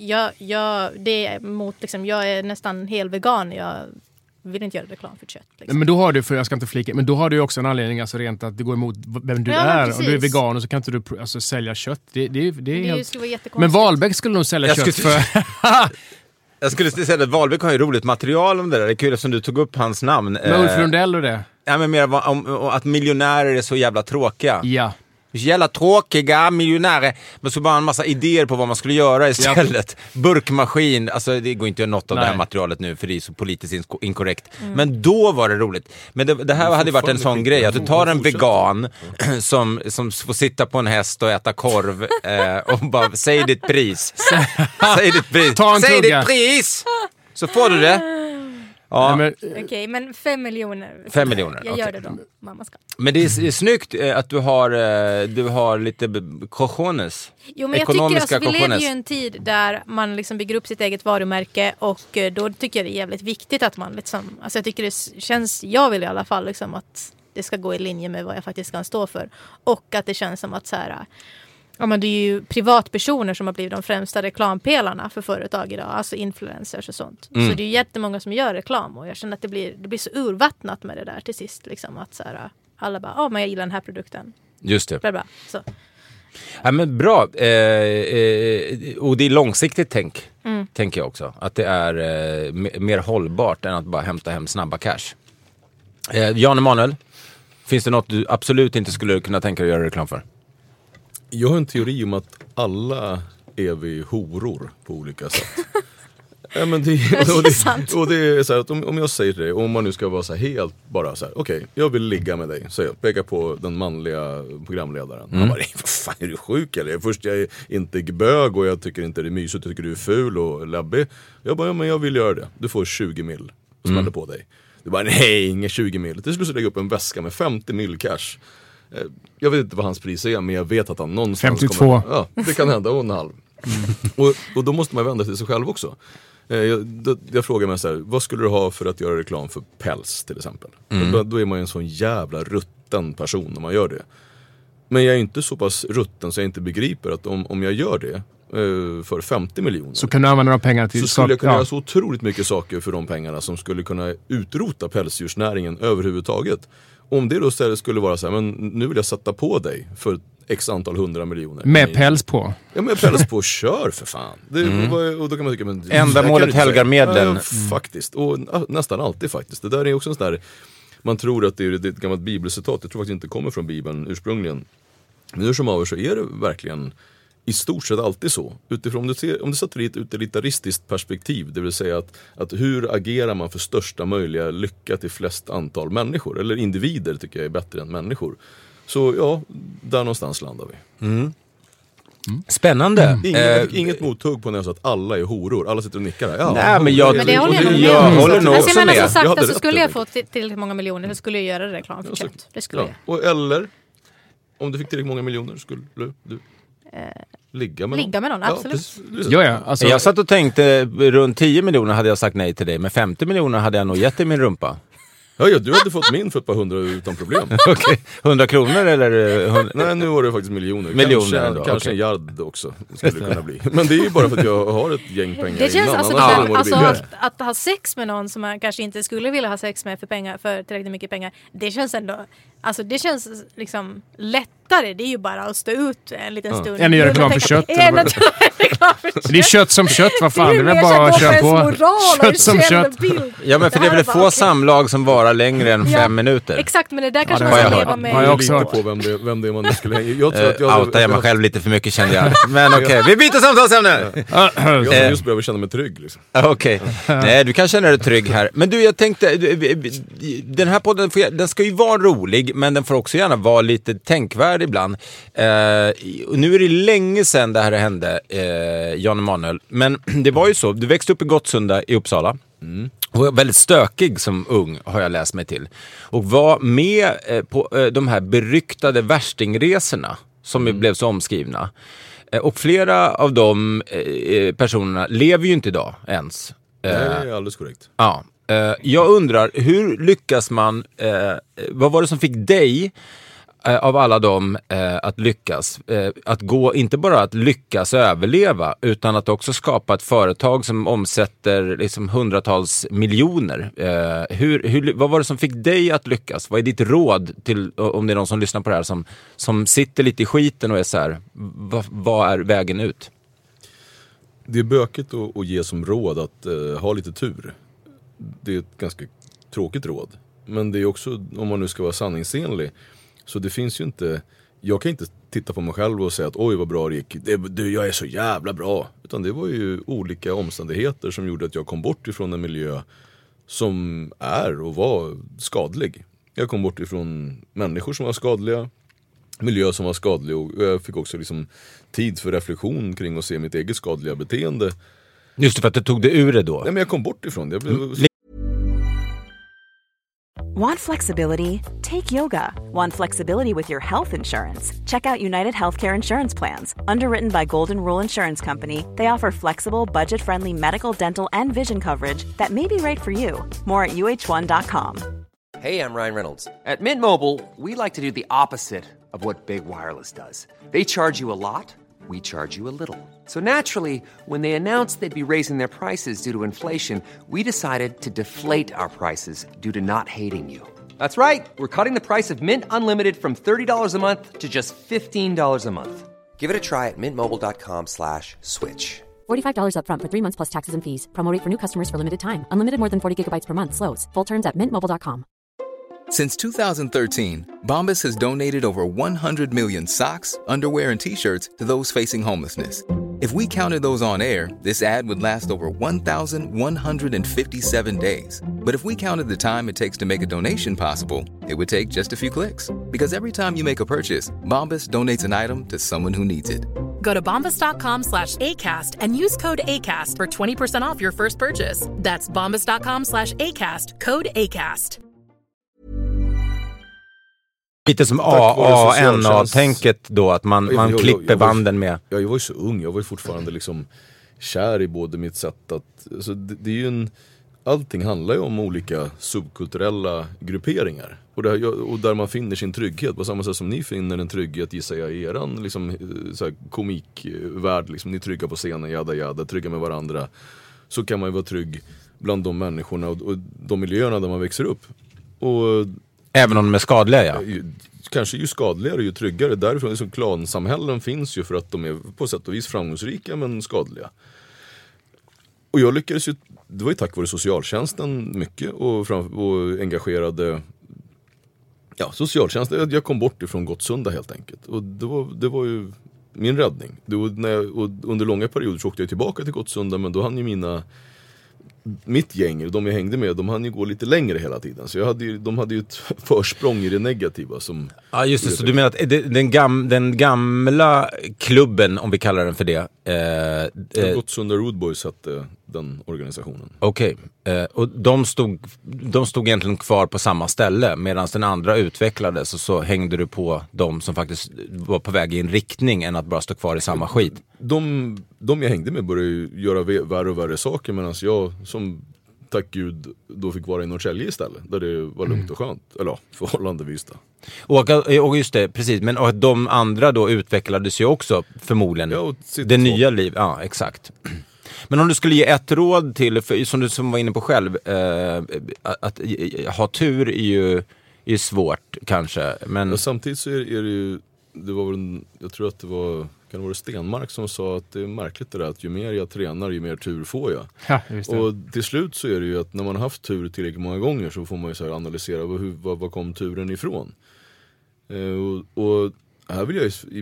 det är mot liksom, jag är nästan hel vegan, jag vill inte göra reklam för kött. Liksom. Men då har du, för jag ska inte flika, men då har du också en anledning alltså rent att det går emot vem du är. Om du är vegan och så kan inte du alltså sälja kött. Det är helt... skulle vara jättekonstigt. Men Wahlbeck skulle nog sälja kött för... Jag skulle säga att Wahlbeck har ju roligt material om det där. Det är kul eftersom du tog upp hans namn. Med Ulf Lundell och det. Ja, men mer om att miljonärer är så jävla tråkiga. Ja. Jävla tråkiga miljonärer. Men så bara en massa idéer på vad man skulle göra istället. Burkmaskin. Alltså det går inte att göra något av det här materialet nu för det är så politiskt inkorrekt. Men då var det roligt. Men det här hade varit en sån grej. Att du tar en vegan som får sitta på en häst och äta korv och bara säg ditt pris. Säg ditt pris. Säg ditt pris! Så får du det. Ja. Okej, men 5 miljoner. 5 miljoner. Jag gör det då. Mamma ska. Men det är snyggt att du har lite cojones. Jo, men jag tycker alltså, vi lever ju en tid där man liksom bygger upp sitt eget varumärke och då tycker jag det är jävligt viktigt att man liksom, alltså jag tycker det känns, jag vill i alla fall liksom att det ska gå i linje med vad jag faktiskt kan stå för och att det känns som att så här, ja, men det är ju privatpersoner som har blivit de främsta reklampelarna för företag idag. Alltså influencers och sånt. Så det är ju jättemånga som gör reklam. Och jag känner att det blir så urvattnat med det där till sist. Liksom, att så här, alla bara, men jag gillar den här produkten. Just det. Bra. Så. Ja, men bra. Och det är långsiktigt tänker jag också. Att det är mer hållbart än att bara hämta hem snabba cash. Jan Emanuel, finns det något du absolut inte skulle kunna tänka dig att göra reklam för? Jag har en teori om att alla är vi horor på olika sätt. Ja, men det är så här att om jag säger till dig, om man nu ska vara så här helt bara så här, okej, jag vill ligga med dig, så jag pekar på den manliga programledaren. Han bara, vad fan, är du sjuk eller? Först, jag är inte bög och jag tycker inte det är mysigt, jag tycker du är ful och labbig. Jag bara, ja, men jag vill göra det. Du får 20 mil och smäller på dig. Du bara, nej, inga 20 mil. Till slut så lägger upp en väska med 50 mil cash. Jag vet inte vad hans pris är, men jag vet att han någonstans 52. kommer... Ja, det kan hända, och en halv. Och då måste man vända till sig själv också. Jag frågar mig så här, vad skulle du ha för att göra reklam för päls till exempel? Då är man ju en sån jävla rutten person när man gör det. Men jag är inte så pass rutten så jag inte begriper att om jag gör det för 50 miljoner så kan du använda de pengarna till så skulle jag kunna göra så otroligt mycket saker för de pengarna som skulle kunna utrota pälsdjursnäringen överhuvudtaget. Om det då skulle vara så här, men nu vill jag sätta på dig för x antal 100 miljoner. Med päls på? Ja, med päls på, kör för fan. Och då kan man tycka, men ändamålet helgar medlen. Faktiskt, och nästan alltid faktiskt. Det där är också en sån där, man tror att det är ett gammalt bibelcitat. Jag tror faktiskt inte kommer från Bibeln ursprungligen. Men hur som haver så är det verkligen i stort sett alltid så. Utifrån om du sätter i ett utilitaristiskt perspektiv, det vill säga att hur agerar man för största möjliga lycka till flest antal människor, eller individer tycker jag är bättre än människor. Så ja, där någonstans landar vi. Spännande. Inget mothugg på när jag sa att alla är horor. Alla sitter och nickar här. Ja, nej, men det håller jag håller nog också med. Som sagt, så skulle jag få tillräckligt många miljoner så skulle jag göra reklam för kött. Det skulle jag. Och eller, om du fick tillräckligt många miljoner skulle du ligga med någon, absolut. Ja, alltså, jag satt och tänkte, runt 10 miljoner hade jag sagt nej till dig. Men 50 miljoner hade jag nog gett i min rumpa. Ja, du hade fått min för ett par 100 utan problem. Okej, 100 kronor eller? Nej, nu var det faktiskt miljoner. Kanske en yard också skulle det kunna bli. Men det är ju bara för att jag har ett gäng pengar. Det känns innan, att ha sex med någon som man kanske inte skulle vilja ha sex med för tillräckligt mycket pengar. Det känns ändå, alltså det känns liksom lättare. Det är ju bara att stå ut en liten stund. Än att göra reklam för kött. Det är kött som kött, vad fan. Det är väl bara att köra på. Kött som kött. Ja, men för det är väl få samlag som varar längre än 5 minuter. Exakt, men det där kanske man ska leva med. Jag har också på vem det är man skulle hänga. Jag tror att jag outar mig själv lite för mycket, kände jag. Men okej, vi byter samtalsämne. Jag just behöver känna mig trygg liksom. Okej. Nej, du kan känna dig trygg här. Men du, jag tänkte, den här podden, den ska ju vara rolig, men den får också gärna vara lite tänkvärd ibland. Nu är det länge sedan det här hände, Jan Emanuel. Men det var ju så, du växte upp i Gottsunda i Uppsala. Och var väldigt stökig som ung, har jag läst mig till. Och var med på de här beryktade värstingresorna som blev så omskrivna. Och flera av de personerna lever ju inte idag ens. Det är alldeles korrekt. Ja. Jag undrar, hur lyckas man, vad var det som fick dig av alla dem att lyckas, att gå, inte bara att lyckas överleva, utan att också skapa ett företag som omsätter liksom hundratals miljoner. Vad var det som fick dig att lyckas? Vad är ditt råd till, om det är någon som lyssnar på det här som sitter lite i skiten och är så här, vad är vägen ut? Det är bökigt att ge som råd att ha lite tur. Det är ett ganska tråkigt råd. Men det är också, om man nu ska vara sanningsenlig, så det finns ju inte, jag kan inte titta på mig själv och säga att oj vad bra det gick, jag är så jävla bra. Utan det var ju olika omständigheter som gjorde att jag kom bort ifrån en miljö som är och var skadlig. Jag kom bort ifrån människor som var skadliga, miljö som var skadlig, och jag fick också liksom tid för reflektion kring att se mitt eget skadliga beteende. Just det, för att du tog det ur det då. Nej, men jag kom bort ifrån det. Want flexibility? Take yoga. Want flexibility with your health insurance? Check out United Healthcare Insurance Plans. Underwritten by Golden Rule Insurance Company, they offer flexible, budget-friendly medical, dental, and vision coverage that may be right for you. More at uh1.com. Hey, I'm Ryan Reynolds. At Mint Mobile, we like to do the opposite of what Big Wireless does. They charge you a lot. We charge you a little. So naturally, when they announced they'd be raising their prices due to inflation, we decided to deflate our prices due to not hating you. That's right. We're cutting the price of Mint Unlimited from $30 a month to just $15 a month. Give it a try at mintmobile.com/switch. $45 up front for 3 months plus taxes and fees. Promo rate for new customers for limited time. Unlimited more than 40 gigabytes per month slows. Full terms at mintmobile.com. Since 2013, Bombas has donated over 100 million socks, underwear, and T-shirts to those facing homelessness. If we counted those on air, this ad would last over 1,157 days. But if we counted the time it takes to make a donation possible, it would take just a few clicks. Because every time you make a purchase, Bombas donates an item to someone who needs it. Go to bombas.com/ACAST and use code ACAST for 20% off your first purchase. That's bombas.com/ACAST, code ACAST. Lite som AANA-tänket då, att man klipper banden med. Jag var ju så ung, jag var ju fortfarande liksom kär i både mitt sätt att... Alltså det är ju allting handlar ju om olika subkulturella grupperingar. Och där man finner sin trygghet. På samma sätt som ni finner en trygghet, gissar jag, i eran liksom, så här, komikvärld. Liksom, ni är trygga på scenen, jada, trygga med varandra. Så kan man ju vara trygg bland de människorna och de miljöerna där man växer upp. Och... Även om de är skadliga, ja. Kanske ju skadligare, ju tryggare. Därifrån liksom, klansamhällen finns ju för att de är på sätt och vis framgångsrika men skadliga. Och jag lyckades ju, det var ju tack vare socialtjänsten mycket och engagerade socialtjänsten. Jag kom bort ifrån Gottsunda helt enkelt. Och det var ju min räddning. Och under långa perioder så åkte jag tillbaka till Gottsunda, men då hann ju mitt gäng, de jag hängde med, de hann ju gå lite längre hela tiden. Så de hade ju ett försprång i det negativa. Ja, just det. Så du menar att den gamla klubben, om vi kallar den för det... Gottsunda Rude Boys hette den organisationen. Okej. Och de stod egentligen kvar på samma ställe, medan den andra utvecklades, och så hängde du på de som faktiskt var på väg i en riktning än att bara stå kvar i samma skit. De jag hängde med började ju göra värre och värre saker, medan jag, som tack gud, då fick vara i Norrtälje istället, där det var lugnt och skönt. Eller ja, förhållandevis då. Och just det, precis. Men och de andra då utvecklades ju också förmodligen. Ja, det nya liv. Ja, exakt. Men om du skulle ge ett råd till, som du var inne på själv, att ha tur är ju svårt kanske. Men... Ja, samtidigt så är det ju, jag tror att det var Stenmark som sa att det är märkligt det där, att ju mer jag tränar, ju mer tur får jag. Ja, just det. Och till slut så är det ju att när man har haft tur tillräckligt många gånger så får man ju så här analysera vad kom turen ifrån. Och här vill jag i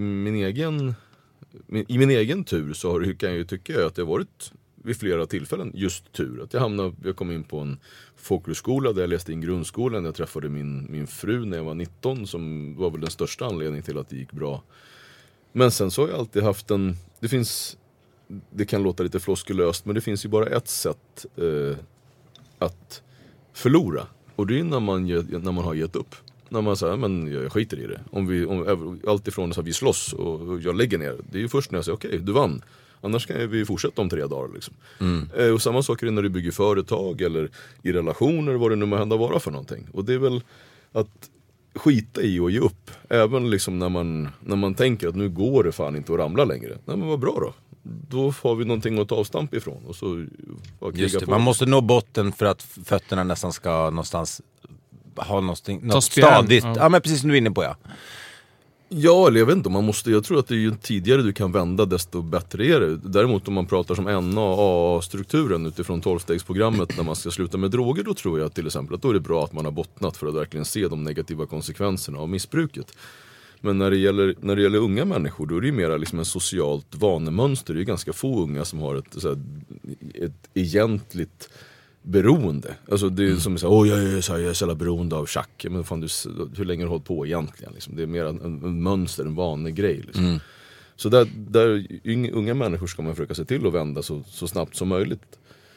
min egen tur så kan jag ju tycka att det har varit vid flera tillfällen just tur. Att jag kom in på en folkhögskola där jag läste in grundskolan. Jag träffade min fru när jag var 19, som var väl den största anledningen till att det gick bra. Men sen så har jag alltid haft det kan låta lite floskelöst, men det finns ju bara ett sätt att förlora. Och det är när man har gett upp. När man säger, men jag skiter i det. Allt ifrån så att vi slåss och jag lägger ner. Det är ju först när jag säger, okej, du vann. Annars kan vi fortsätta om 3 dagar liksom. Och samma sak är det när du bygger företag eller i relationer, vad det nu må hända vara för någonting. Och det är väl att skita i och ge upp. Även liksom när man tänker att nu går det fan inte att ramla längre. Nej, men vad bra då. Då har vi någonting att ta avstamp ifrån. Och så just det, man måste nå botten för att fötterna nästan ska någonstans ha något stadigt. Ja, men precis som du är inne på, ja. Ja, eller jag vet inte, jag tror att det är ju tidigare du kan vända, desto bättre är det. Däremot om man pratar som NA-strukturen utifrån 12-stegsprogrammet när man ska sluta med droger, då tror jag till exempel att då är det bra att man har bottnat för att verkligen se de negativa konsekvenserna av missbruket. Men när det gäller unga människor, då är det ju mer liksom en socialt vanemönster. Det är ju ganska få unga som har ett egentligt beroende. Alltså det är som att säga, jag är så beroende av schack. Men fan, hur länge har du hållit på egentligen? Liksom? Det är mer en mönster, en vanegrej. Liksom. Så där unga människor ska man försöka se till att vända så snabbt som möjligt.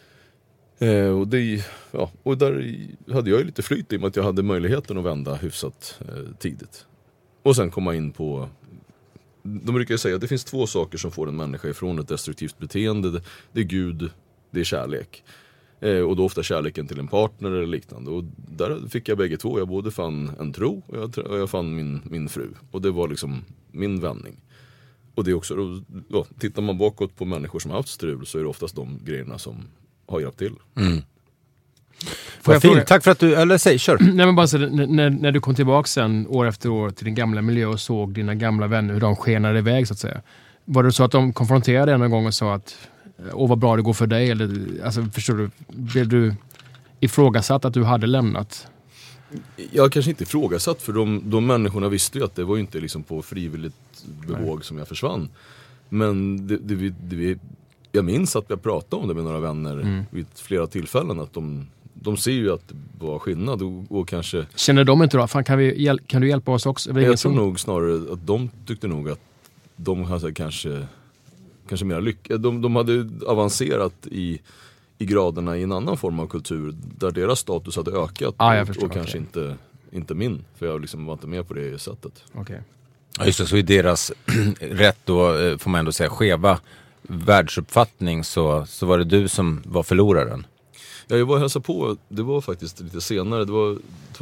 Och där hade jag ju lite flyt i och med att jag hade möjligheten att vända hyfsat tidigt. Och sen komma in på... De brukar ju säga att det finns 2 saker som får en människa ifrån ett destruktivt beteende. Det är Gud, det är kärlek. Och då ofta kärleken till en partner eller liknande. Och där fick jag bägge 2. Jag både fann en tro och jag fann min fru. Och det var liksom min vändning. Och det är också, tittar man bakåt på människor som har haft strul, så är det oftast de grejerna som har hjälpt till. Vad fint, tack för att du, eller säg, kör. Nej, men bara så, när du kom tillbaka sen år efter år till din gamla miljö och såg dina gamla vänner, hur de skenade iväg så att säga. Var det så att de konfronterade dig någon gång och sa att vad bra det går för dig? Eller, alltså, förstår du, blev du ifrågasatt att du hade lämnat? Jag kanske inte ifrågasatt, för de människorna visste ju att det var inte liksom på frivilligt bevåg som jag försvann. Men jag minns att jag pratade om det med några vänner vid flera tillfällen, att de ser ju att det var skillnad och kanske... Känner de inte då? Fan, kan du hjälpa oss också? Jag tror nog snarare att de tyckte nog att de hade kanske mer lycka. De hade avancerat i graderna i en annan form av kultur där deras status hade ökat och kanske inte min, för jag liksom var inte med på det sättet. Okay. Ja, just det, så i deras rätt då, får man ändå säga, skeva världsuppfattning så var det du som var förloraren. Ja, jag var och hälsade på, det var faktiskt lite senare, det var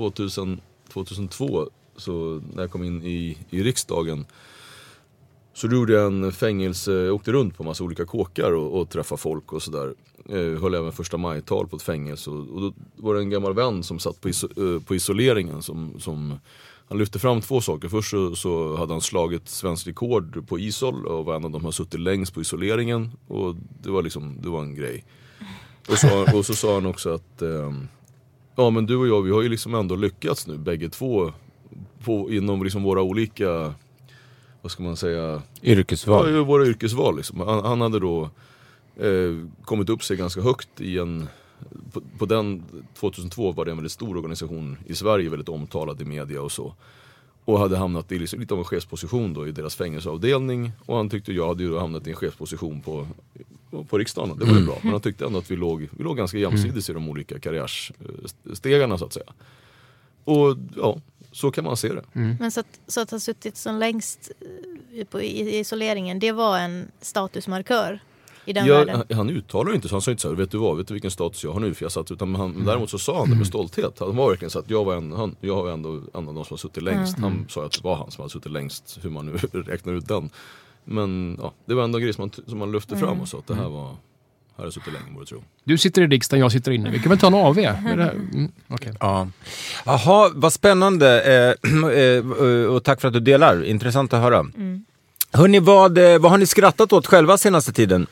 2002, så när jag kom in i riksdagen så gjorde jag en fängelse, jag åkte runt på massa olika kåkar och träffade folk och sådär. Höll även första majtal på ett fängelse och då var det en gammal vän som satt på isoleringen som han lyfte fram två saker. Först så hade han slagit svensk rekord på ishåll och var en av de som har suttit längst på isoleringen, och det var en grej. Och så sa han också att ja, men du och jag, vi har ju liksom ändå lyckats nu bägge två inom liksom våra olika, vad ska man säga, yrkesval. Ja, våra yrkesval liksom. Han hade då kommit upp sig ganska högt i på den 2002 var det en väldigt stor organisation i Sverige, väldigt omtalad i media och så. Och hade hamnat i liksom lite av en chefsposition då i deras fängelseavdelning, och han tyckte jag hade ju hamnat i en chefsposition på riksdagen. Det var ju bra, men han tyckte ändå att vi låg ganska jämsides i de olika karriärstegarna så att säga. Och ja, så kan man se det. Men så att ha suttit som längst i isoleringen, det var en statusmarkör i den världen. Han uttalar ju inte, så han sa inte så här, vet du vilken status jag har nu, för jag satt, utan däremot så sa han det med stolthet. Han var verkligen så att jag var ändå en av de som har suttit längst. Han sa att det var han som hade suttit längst, hur man nu räknar ut den. Men ja, det var ändå en grej som man lyfte fram och sa att det här har jag suttit länge, borde jag tro. Du sitter i riksdagen, jag sitter inne. Vi kan väl ta en AV? Okay. Ja. Jaha, vad spännande. Och tack för att du delar. Intressant att höra. Hörrni, vad har ni skrattat åt själva senaste tiden?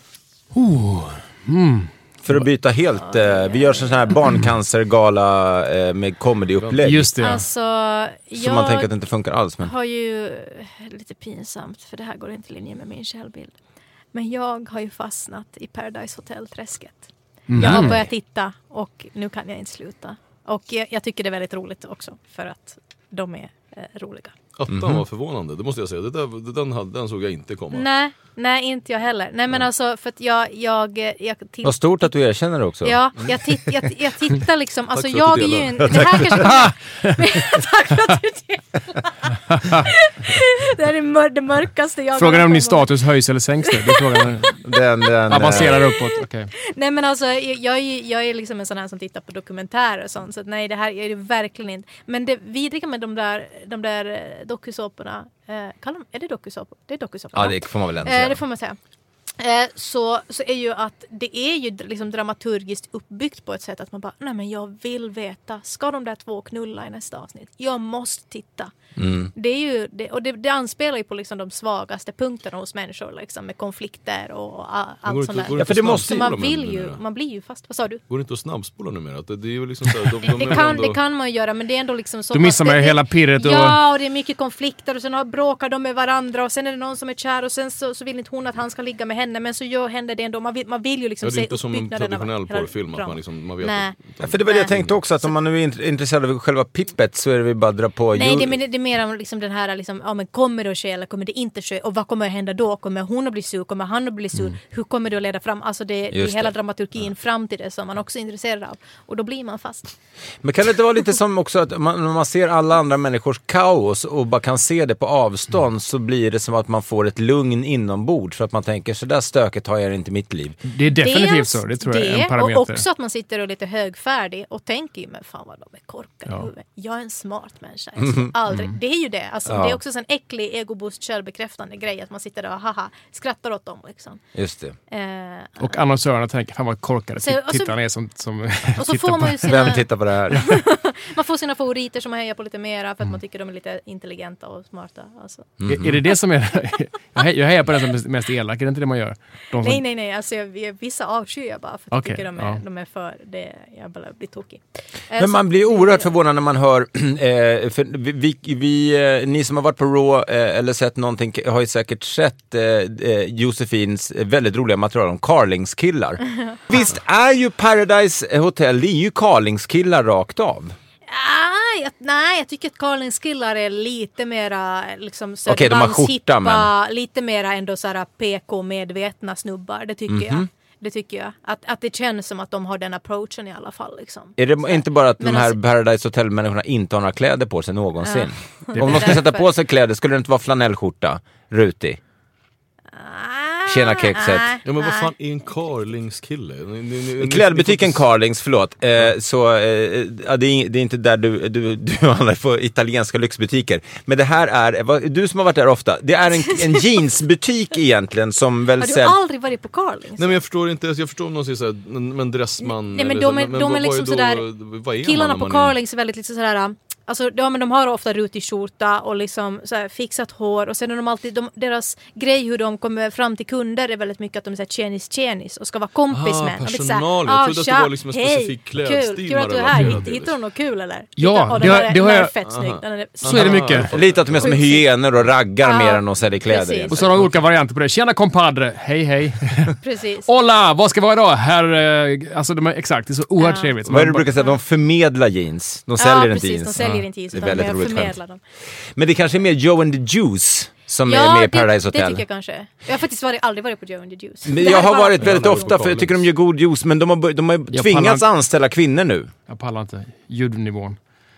För att byta helt. Vi gör sån här barncancergala med comedy-upplägg. Just det. Alltså, så man tänker att det inte funkar alls. Men har ju lite pinsamt, för det här går inte i linje med min självbild. Men jag har ju fastnat i Paradise Hotel-träsket. Jag har börjat titta och nu kan jag inte sluta. Och jag tycker det är väldigt roligt också, för att de är roliga. Attan var förvånande, det måste jag säga. Den såg jag inte komma. Nej, inte jag heller. Nej, men alltså, för att jag vad stort att du erkänner det också. Ja, jag tittar liksom. Alltså, jag är ju en... Det här kanske... Tack för att du delar. Det här är det mörkaste jag... Frågan är om din status höjs eller sänks det. Den avancerar uppåt. Okay. Nej, men alltså, jag är liksom en sån här som tittar på dokumentärer och sånt. Så att, nej, det här är det verkligen inte. Men det vidriga med de där dokusåporna, är det dokusåpor? Det är dokusåpor. Ja, det får man väl ändå säga. Det får man säga. Så är ju att det är ju liksom dramaturgiskt uppbyggt på ett sätt att man bara, nej men jag vill veta, ska de där två knulla i nästa avsnitt? Jag måste titta. Det är ju det anspelar ju på liksom de svagaste punkterna hos människor liksom, med konflikter och allt sånt där. Ja, för det måste man blir ju fast. Vad sa du? Går det inte att snabbspola numera? Det är ju liksom så här, det kan man ju göra, men det är ändå liksom så. Då missar man ju hela pirret. Ja, och det är mycket konflikter och sen bråkar de med varandra och sen är det någon som är kär och sen så vill inte hon att han ska ligga med henne, men så gör henne det ändå. Man vill ju liksom se uppbyggnaden. Det är inte som en traditionell porrfilm att man liksom, man vet. Nej. För det var det jag tänkte också, att om man nu är intresserad av själva pippet så är det vi bara dra på. Nej, det är mer om liksom den här liksom, ja men kommer det att ske eller kommer det inte att ske, och vad kommer att hända då? Kommer hon att bli sur? Kommer han att bli sur? Hur kommer det att leda fram? Alltså det är hela dramaturgin fram till det som man också är intresserad av, och då blir man fast. Men kan det inte vara lite som också att när man ser alla andra människors kaos och bara kan se det på avstånd, så blir det som att man får ett lugn inombords, för att man tänker så där där stöket har jag inte i mitt liv. Det är definitivt så, det tror jag är en parameter. Och också att man sitter och är lite högfärdig och tänker ju, men fan vad de är korkade i huvudet. Jag är en smart människa. Aldrig. Det är ju det. Alltså, det är också en äcklig egoboost självbekräftande grej att man sitter där och skrattar åt dem liksom. Just det. Och annonsörerna tänker, fan vad korkade tittarna är som och så får man ju Vem tittar på det här? Man får sina favoriter som man hejar på lite mera för att man tycker de är lite intelligenta och smarta. Alltså. Är det som är... jag hejar på den som är mest elak, är det inte det man gör? Nej. Alltså, vissa avskyr jag bara för att jag tycker de är för det. Jag bara blir tokig. Men man blir oerhört förvånad när man hör för ni som har varit på Raw eller sett någonting har ju säkert sett Josefins väldigt roliga material om Carlingskillar. Visst är ju Paradise Hotel, det är ju Carlingskillar rakt av. Nej, jag tycker att Carlingskillar är lite mera liksom de har skjorta, men lite mera ändå såhär PK-medvetna snubbar, det tycker jag. Det tycker jag. Att det känns som att de har den approachen i alla fall. Liksom. Är det inte bara att de här Paradise Hotel-människorna inte har några kläder på sig någonsin? Om de ska sätta på sig kläder, skulle det inte vara flanellskjorta? Rutig? Tjena kexet. Ja, men vad fan är en Carlingskille? Klädbutiken Carlings, förlåt. Det är inte där du handlar på italienska lyxbutiker. Men det här är, du som har varit där ofta, det är en jeansbutik egentligen som väl har du aldrig varit på Carlings? Nej, men jag förstår inte, jag förstår om någon säger såhär, men dressman. Nej, men de är liksom sådär, killarna på Carlings är väldigt lite sådär. Alltså, de har ofta rutig skjorta och liksom så här fixat hår och sen är de alltid, deras grej hur de kommer fram till kunder är väldigt mycket att de är tjenis och ska vara kompis med. Personal, jag trodde att det var liksom en specifik klädstil. Kul att du är här, hittar du något kul eller? Ja, det har jag fett snygg. Så är det mycket. Lite att de är som hyener och raggar mer än att sälja kläder. Precis. Och så har de olika varianter på det. Tjena compadre, hej. Precis. Hola, vad ska vi ha idag? Här, alltså de är exakt, det är så oerhört trevligt. Vad är det du brukar säga? De förmedlar jeans. De säljer inte jeans. De säljer inte jeans. Det är väldigt roligt skämt. Men det kanske är mer Joe and the Juice som är med i Paradise Hotel. Det tycker jag kanske. Jag har faktiskt aldrig varit på Joe and the Juice. Men jag har varit väldigt ofta för jag tycker de gör god juice, men de har tvingats anställa kvinnor nu. Jag pallar inte ljudnivån.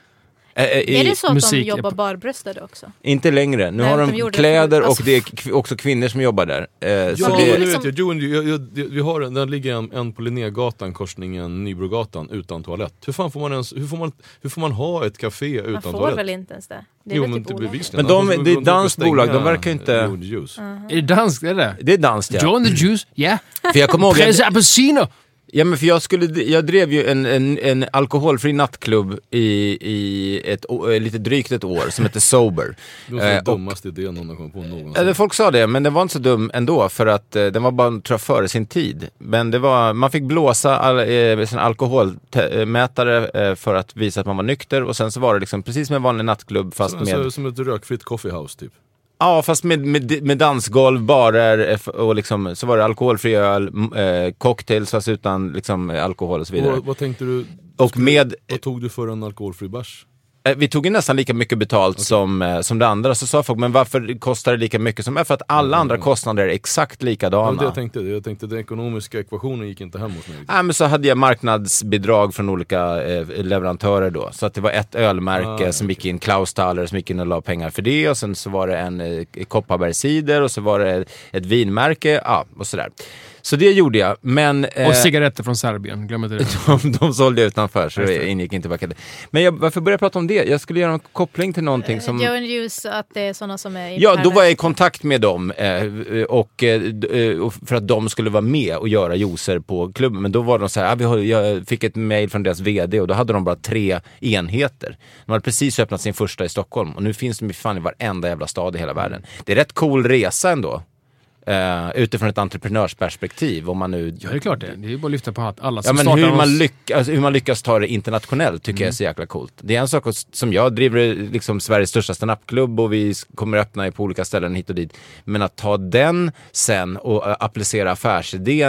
Är det så att de jobbar barbröstade också? Inte längre. Nu har de kläder och det är också kvinnor som jobbar där. Nu vet jag. Vi har den ligger en på Linnégatan, korsningen Nybrogatan utan toalett. Hur får man ha ett café utan toalett? Man får väl inte ens det. Det är men det är danskt bolag, de verkar inte... Är det danskt, är det? Det är danskt, ja. Joe and the Juice, ja. För jag kommer ihåg... Presa apelsiner! Ja, men för jag drev ju en alkoholfri nattklubb i lite drygt ett år som heter Sober. Det var den dummaste idén någon har kommit på någonsin. Folk sa det, men den var inte så dum ändå för att den var bara, tror jag, före sin tid. Men det var, man fick blåsa alkoholmätare för att visa att man var nykter och sen så var det liksom precis som en vanlig nattklubb fast som ett rökfritt coffeehouse typ. Ja, fast med dansgolv, barer och liksom, så var det alkoholfri öl, cocktails fast utan liksom, alkohol och så vidare. Vad tänkte du? Vad tog du för en alkoholfri bärs? Vi tog ju nästan lika mycket betalt som det andra. Så sa folk, men varför kostar det lika mycket som? För att alla andra kostnader är exakt likadana. Jag tänkte den ekonomiska ekvationen gick inte hem hos mig. Men så hade jag marknadsbidrag från olika leverantörer då. Så att det var ett ölmärke som gick in, Klausthaler, som gick in och la pengar för det. Och sen så var det en Kopparbergsider och så var det ett vinmärke, och sådär. Så det gjorde jag, men... och cigaretter från Serbien, glöm inte det. De sålde utanför, så det ingick inte backade. Men varför började jag prata om det? Jag skulle göra en koppling till någonting som... Joe and Juice, att det är sådana som är... Ja, då var jag i kontakt med dem och för att de skulle vara med och göra juicer på klubben. Men då var de så här, jag fick ett mejl från deras vd och då hade de bara 3 enheter. De hade precis öppnat sin första i Stockholm och nu finns de fan i varenda jävla stad i hela världen. Det är rätt cool resa ändå. Utifrån ett entreprenörsperspektiv om man nu... Ja, det är klart det. Det är ju bara att lyfta på hatt. Alla som men hur man lyckas ta det internationellt tycker jag är så jäkla coolt. Det är en sak som jag driver liksom Sveriges största stand-up-klubb och vi kommer öppna på olika ställen hit och dit. Men att ta den sen och applicera affärsidén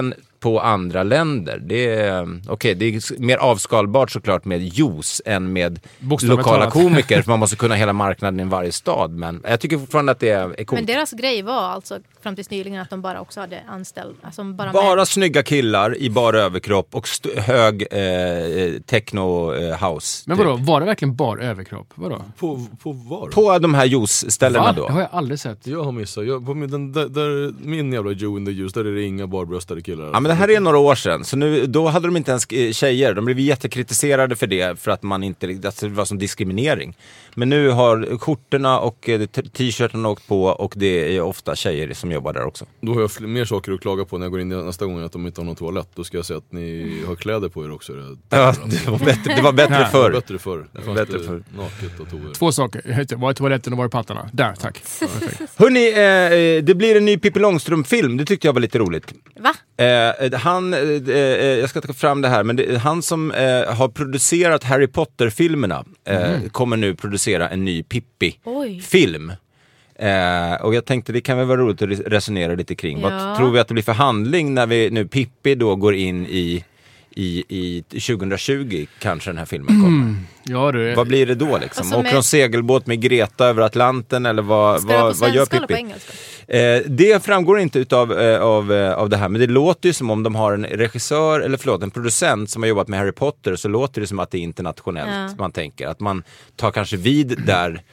på andra länder. Det är mer avskalbart såklart med juice än med lokala komiker, för man måste kunna hela marknaden i varje stad. Men jag tycker fortfarande att det är coolt. Men deras grej var alltså fram tills nyligen att de bara också hade anställd. Alltså bara snygga killar i bara överkropp och hög techno house. Men vadå, var det verkligen bara överkropp? Vadå? På var? På de här juice-ställena då. Det har jag aldrig sett. Jag har missat. Min jävla Joe in the Juice, där är det inga barbröstade killar. Ja, men det här är några år sedan. Så då hade de inte ens tjejer. De blev jättekritiserade för det, för att man inte, att det var som diskriminering. Men nu har skjortorna och t-shirten åkt på, och det är ofta tjejer som jobbar där också. Då har jag mer saker att klaga på när jag går in nästa gång, att de inte har någon toalett. Då ska jag säga att ni har kläder på er också. Ja, det var bättre förr. Det var bättre förr. Det fanns bättre förr. Naket och toer. 2 saker. Var i toaletten och var i pattarna. Där, tack. Hörrni, det blir en ny Pippi Långstrump-film. Det tyckte jag var lite roligt. Va? Jag ska ta fram det här, men han som har producerat Harry Potter-filmerna kommer nu producera en ny Pippi-film. Och jag tänkte det kan väl vara roligt att resonera lite kring. Ja. Vad tror vi att det blir för handling när vi nu Pippi då går in i 2020 kanske den här filmen kommer? Ja, vad blir det då liksom? Alltså Åker de segelbåt med Greta över Atlanten, eller vad gör Pippi? Det framgår inte av det här, men det låter ju som om de har en producent som har jobbat med Harry Potter, så låter det som att det är internationellt. Man tänker att man tar kanske vid där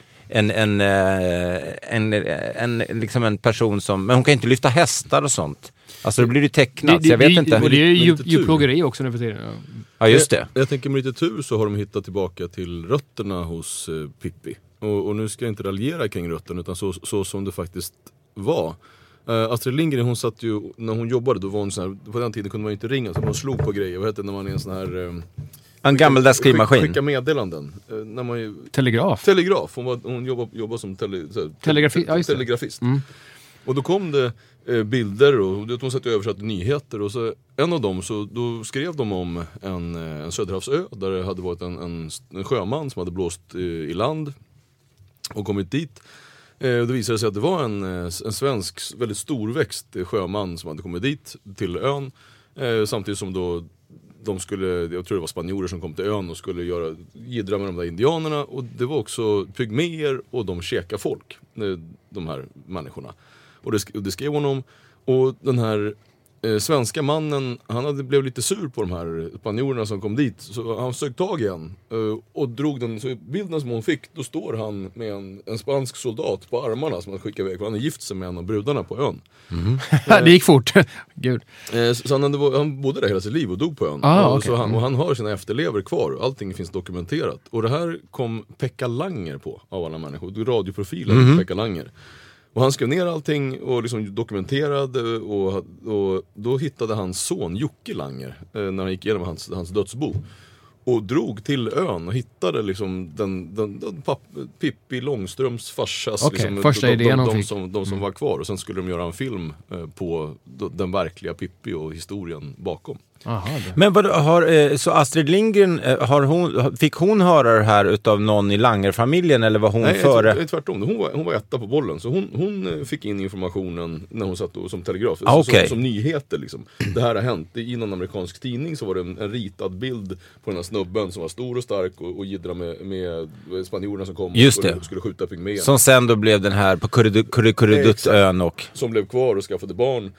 liksom en person som, men hon kan inte lyfta hästar och sånt. Alltså då blir det tecknat, jag vet inte. Och det är ju djurplågeri också nu för tiden. Ja, just det. Jag tänker med lite tur så har de hittat tillbaka till rötterna hos Pippi. Och nu ska jag inte raljera kring rötterna, utan så som det faktiskt var. Astrid Lindgren, hon satt ju, när hon jobbade, då var hon sån här, på den tiden kunde man inte ringa, så man slog på grejer. Vad heter det när man är en sån här... En gammaldags skrivmaskin. Skicka meddelanden. När man Telegraf. Hon jobbade som telegrafist. Mm. Och då kom det bilder, och de satt och översatte nyheter, och så en av dem, så då skrev de om en Söderhavsö där det hade varit en sjöman som hade blåst i land och kommit dit. Det visade sig att det var en svensk väldigt storväxt sjöman som hade kommit dit till ön, samtidigt som då de skulle, jag tror det var spanjorer som kom till ön och skulle jiddra med de där indianerna, och det var också pygméer, och de käkar folk, de här människorna. Och det skrev honom, och den här svenska mannen, han blev lite sur på de här spanjorerna som kom dit, så han sög tag igen och drog den, så bilden som hon fick, då står han med en spansk soldat på armarna som han skickade iväg, för han är gift sig med en av brudarna på ön. Det gick fort. Gud. Så han bodde där hela sitt liv och dog på ön. Okay. Och han har sina efterlever kvar, och allting finns dokumenterat. Och det här kom Pekka Langer på, av alla människor, radioprofilen Pekka Langer. Och han skrev ner allting och liksom dokumenterade, och då hittade hans son Jocke Langer, när han gick igenom hans dödsbo, och drog till ön och hittade liksom den Pippi Långstrumps farsas, liksom, första idén de som var kvar, och sen skulle de göra en film på den verkliga Pippi och historien bakom. Aha, men så Astrid Lindgren, fick hon höra det här utav någon i Langer-familjen, eller var hon före? Nej, tvärtom. Hon var etta på bollen, så hon fick in informationen när hon satt som telegraf, som nyheter liksom. Det här har hänt. I någon amerikansk tidning så var det en ritad bild på den här snubben som var stor och stark och jiddra med spanjorerna som kom och skulle skjuta pygméerna. Som sen då blev den här på Kurreduttön och... Som blev kvar och skaffade barn.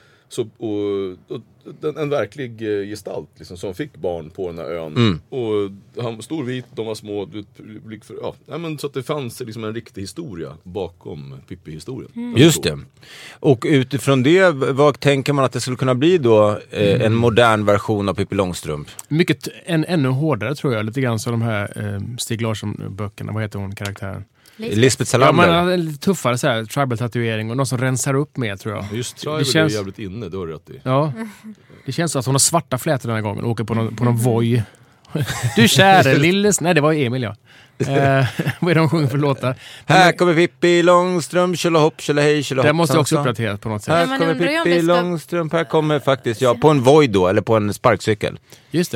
En verklig gestalt liksom, som fick barn på den här ön. Och han var stor, vit, de var små, så att det fanns liksom en riktig historia bakom Pippi-historien. Just det. Och utifrån det, vad tänker man att det skulle kunna bli då en modern version av Pippi Långstrump? Mycket ännu hårdare tror jag, lite grann som de här Stig Larsson-böckerna. Vad heter hon, karaktären? Lisbeth Salander. Ja, men lite tuffare så här, tribal-tatuering och någon som rensar upp med, tror jag. Just tribal är jävligt inne, det har du rätt i. Ja, det känns så att hon har svarta flätor den här gången och åker på någon voj. Du käre lilles... Nej, det var Emil, ja. Vad är de sjunger för låtar? Här kommer Pippi Långstrump, tjolahopp, tjolahej, tjolahopp. Det måste jag också uppdatera på något sätt. Här kommer Pippi Långstrump, här kommer faktiskt på en voj då, eller på en sparkcykel. Just det.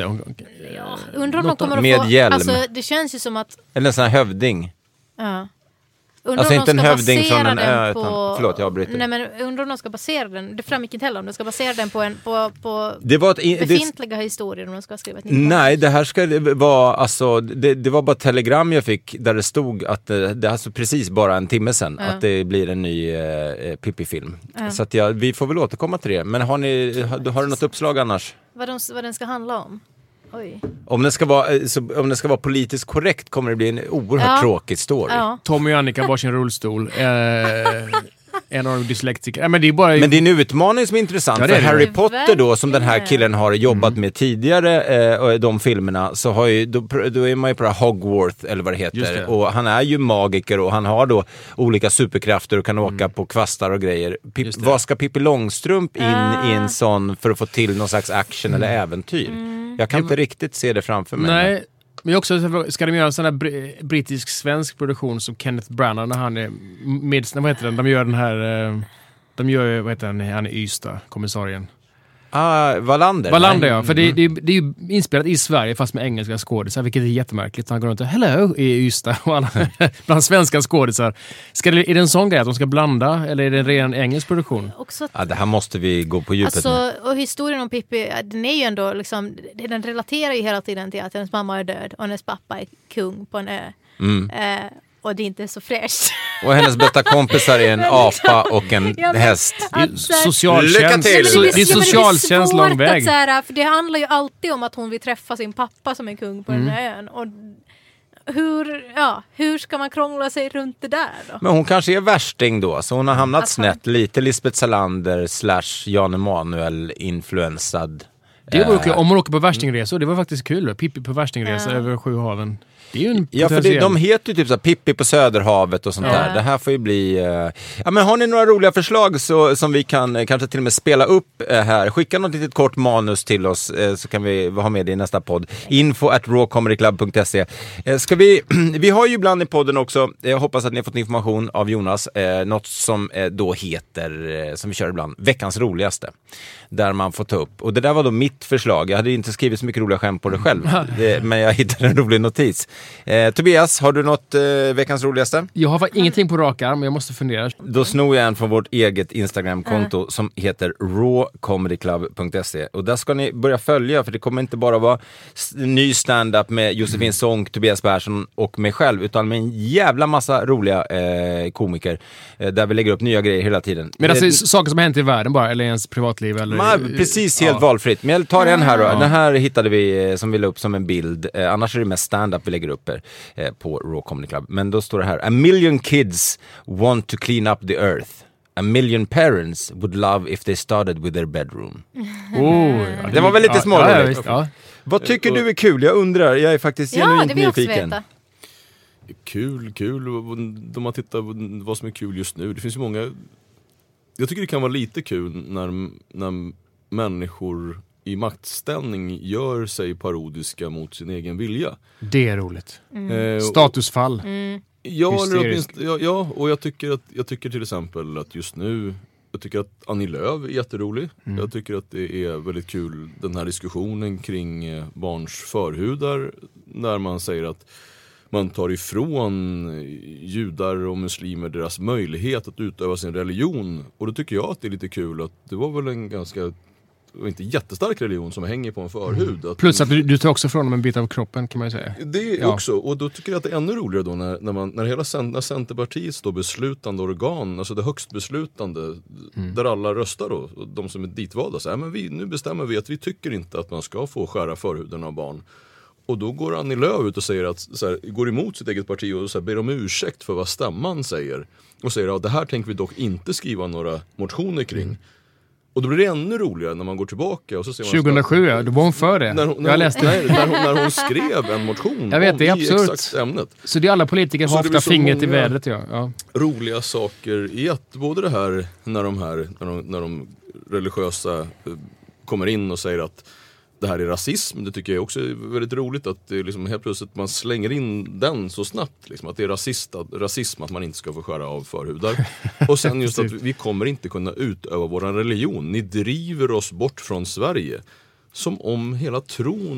Undrar om de kommer med att få... hjälm. Alltså, det känns ju som att... Eller en sån här hövding. Ja. Alltså inte en hövding från en ö, förlåt, jag avbryter. Nej, men undrar om de ska basera den, det framgick inte heller om de ska basera den på det var befintliga historier, om de ska skriva ett nytt. Nej, det här ska vara, alltså, det var bara ett telegram jag fick där det stod att det är alltså precis bara en timme sedan att det blir en ny Pippi-film. Så att vi får väl återkomma till det. Men har du något uppslag annars? Vad den ska handla om? Oj. Om det ska vara politiskt korrekt kommer det bli en oerhört tråkig story. Ja. Tommy och Annika var sin rullstol. En av de dyslektiker. Men det är en utmaning som är intressant. För Harry Potter då, som den här killen har jobbat med tidigare, de filmerna, så har ju, då är man ju på Hogwarts eller vad det heter. Och han är ju magiker och han har då olika superkrafter och kan åka på kvastar och grejer. Vad ska Pippi Långstrump in i en sån för att få till någon slags action eller äventyr? Jag kan inte riktigt se det framför mig. Nej. Men också ska de göra en sån här brittisk-svensk produktion som Kenneth Branagh när han är med, vad heter den? De gör vad heter han är Ystad, kommissarien. Wallander, ja. För det är ju inspelat i Sverige fast med engelska skådisar, vilket är jättemärkligt. Han går runt och hello i Ystad och alla, bland svenska skådisar. Är det en sån grej att de ska blanda eller är det en ren engelsk produktion? Det här måste vi gå på djupet med. Och historien om Pippi, den är ju ändå liksom, den relaterar ju hela tiden till att hennes mamma är död och hennes pappa är kung på en ö. Och det är inte så fräscht. Och hennes bästa kompisar är en apa och en häst. Socialtjänst. Det är socialtjänst lång väg. För det handlar ju alltid om att hon vill träffa sin pappa som är kung på den här ön. Och hur ska man krångla sig runt det där då? Men hon kanske är värsting då. Så hon har hamnat snett. Lite Lisbeth Salander / Jan Emanuel influensad. Om man åker på värstingresor, det var faktiskt kul. Pippi på värstingresa över 7 haven. Det är ju en för de heter ju typ så Pippi på Söderhavet och sånt där. Det här får ju bli... men har ni några roliga förslag som vi kan kanske till och med spela upp här? Skicka något litet kort manus till oss så kan vi ha med det i nästa podd. info@rawcomedyclub.se. Vi har ju ibland i podden också, jag hoppas att ni har fått information av Jonas, något som då heter, som vi kör ibland, veckans roligaste. Där man får ta upp. Och det där var då mitt förslag. Jag hade inte skrivit så mycket roliga skämt på det själv. Men jag hittade en rolig notis. Tobias, har du något veckans roligaste? Jag har ingenting på rak arm, men jag måste fundera. Då snor jag en från vårt eget Instagram-konto som heter rawcomedyclub.se. Och där ska ni börja följa, för det kommer inte bara vara ny stand-up med Josefin Sonck, Tobias Persson och mig själv, utan med en jävla massa roliga komiker där vi lägger upp nya grejer hela tiden. Men alltså saker som har hänt i världen bara, eller ens privatliv? Eller... Precis, helt valfritt. Men jag tar en här då. Den här hittade vi som vi la upp som en bild. Annars är det mest stand-up vi lägger upp på Raw Comedy Club. Men då står det här: 1 million kids want to clean up the earth. 1 million parents would love if they started with their bedroom. Det var väl lite småroligt. Vad tycker du är kul? Jag undrar. Jag är faktiskt genuint nyfiken. Kul. Om man tittar vad som är kul just nu. Det finns ju många... Jag tycker det kan vara lite kul när människor i maktställning gör sig parodiska mot sin egen vilja. Det är roligt. Statusfall. Ja, och jag tycker till exempel att just nu, jag tycker att Annie Lööf är jätterolig. Jag tycker att det är väldigt kul, den här diskussionen kring barns förhudar, när man säger att man tar ifrån judar och muslimer deras möjlighet att utöva sin religion. Och då tycker jag att det är lite kul att det var väl en ganska, inte jättestark religion som hänger på en förhud. Plus att du tar också från dem en bit av kroppen, kan man ju säga. Det också, och då tycker jag att det är ännu roligare då när Centerpartiets då beslutande organ, alltså det högst beslutande, där alla röstar då, de som är ditvalda, så här, men nu bestämmer vi att vi tycker inte att man ska få skära förhuden av barn. Och då går Annie Lööf ut och säger att, så här, går emot sitt eget parti och så här, ber om ursäkt för vad stämman säger. Och säger att det här tänker vi dock inte skriva några motioner kring. Och då blir det ännu roligare när man går tillbaka och så ser man 2007, då var hon för det. Jag läste när hon skrev en motion. Jag vet, det är absurt. Exakt ämnet. Så det är alla politiker har ofta fingret i vädret. Ja. Roliga saker i att både det här när de religiösa kommer in och säger att det här är rasism, det tycker jag också är väldigt roligt, att det liksom helt plötsligt man slänger in den så snabbt, liksom, att det är rasism att man inte ska få skära av förhudar. Och sen just att vi kommer inte kunna utöva vår religion. Ni driver oss bort från Sverige. Som om hela tron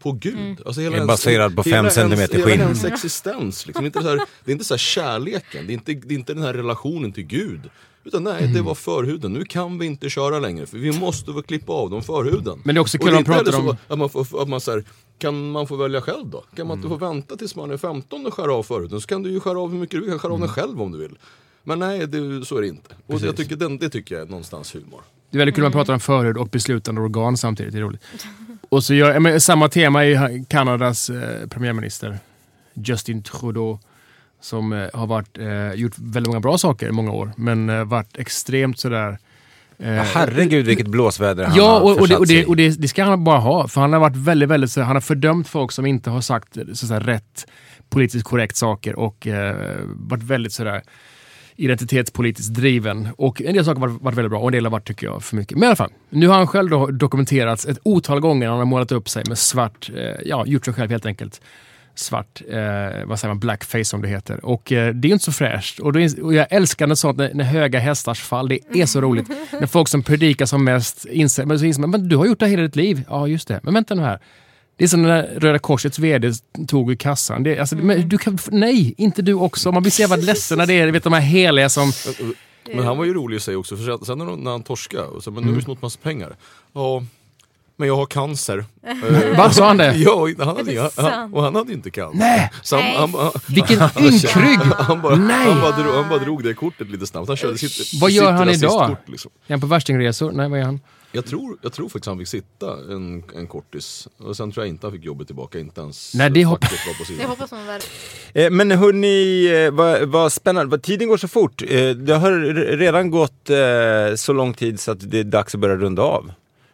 på Gud. Alltså det är baserad på 5 centimeter skinn. Hela ens existens. Liksom. Det är inte så här kärleken. Det är inte den här relationen till Gud. Utan nej, det var förhuden. Nu kan vi inte köra längre. För vi måste få klippa av dem förhuden. Men det är också kul att prata om... Att man så här, kan man få välja själv då? Kan man inte få vänta tills man är 15 och skära av förhuden? Så kan du ju skära av hur mycket du kan skära av den själv om du vill. Men nej, så är det inte. Och det tycker jag är någonstans humor. Det är väldigt kul att man pratar om förhud och beslutande organ samtidigt. Det är roligt. Och så gör samma tema i Kanadas premiärminister Justin Trudeau, som har gjort väldigt många bra saker i många år, men varit extremt sådär... herregud, vilket blåsväder han har och det ska han bara ha, för han har varit väldigt, väldigt så, han har fördömt folk som inte har sagt så rätt politiskt korrekt saker och varit väldigt sådär identitetspolitiskt driven, och en del saker har varit väldigt bra och en del har varit, tycker jag, för mycket. Men i alla fall, nu har han själv då dokumenterats ett otal gånger. Han har målat upp sig med svart, gjort sig själv helt enkelt svart, vad säger man, blackface som det heter. Och det är inte så fräscht. Och jag älskar det sånt när höga hästars fall. Det är så roligt. När folk som predikar som mest inser men du har gjort det hela ditt liv. Ja, just det. Men vänta nu här. Det är som när Röda Korsets vd tog i kassan. Det, alltså, men du kan, nej, inte du också. Man blir så jävla ledsen när det är, vet, de här heliga som... Men han var ju rolig i sig också. För sen när han torskade, och så, men nu har vi snott massa pengar. Ja, men jag har cancer. Vad sa han det? Ja, han hade inte cancer. Nej! Vilken ynkrygg! Han bara drog det kortet lite snabbt. Han körde vad gör han idag? Kort, liksom. Är han på värstingresor? Nej, vad är han? Jag tror faktiskt han fick sitta en kortis. Och sen tror jag inte han fick jobbet tillbaka. Inte ens. Nej, det var på sidan. Jag hoppas man väl. Men hörni, vad spännande. Tiden går så fort. Det har redan gått så lång tid så att det är dags att börja runda av.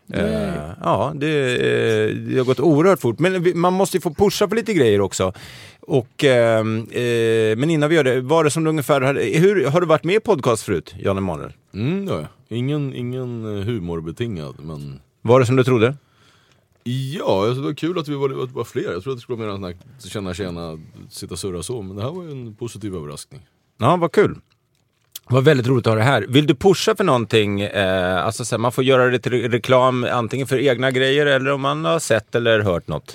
Ja, det har gått oerhört fort. Men man måste ju få pusha för lite grejer också. Och, men innan vi gör det, var det som ungefär... Har du varit med i podcast förut, Jan Emanuel? Ja. Ingen humorbetingad, men... Var det som du trodde? Ja, det var kul att vi var fler. Jag trodde att det skulle vara mer känna, sitta och surra så. Men det här var ju en positiv överraskning. Ja, vad kul. Det var väldigt roligt att ha det här. Vill du pusha för någonting? Alltså så här, man får göra det till reklam antingen för egna grejer eller om man har sett eller hört något.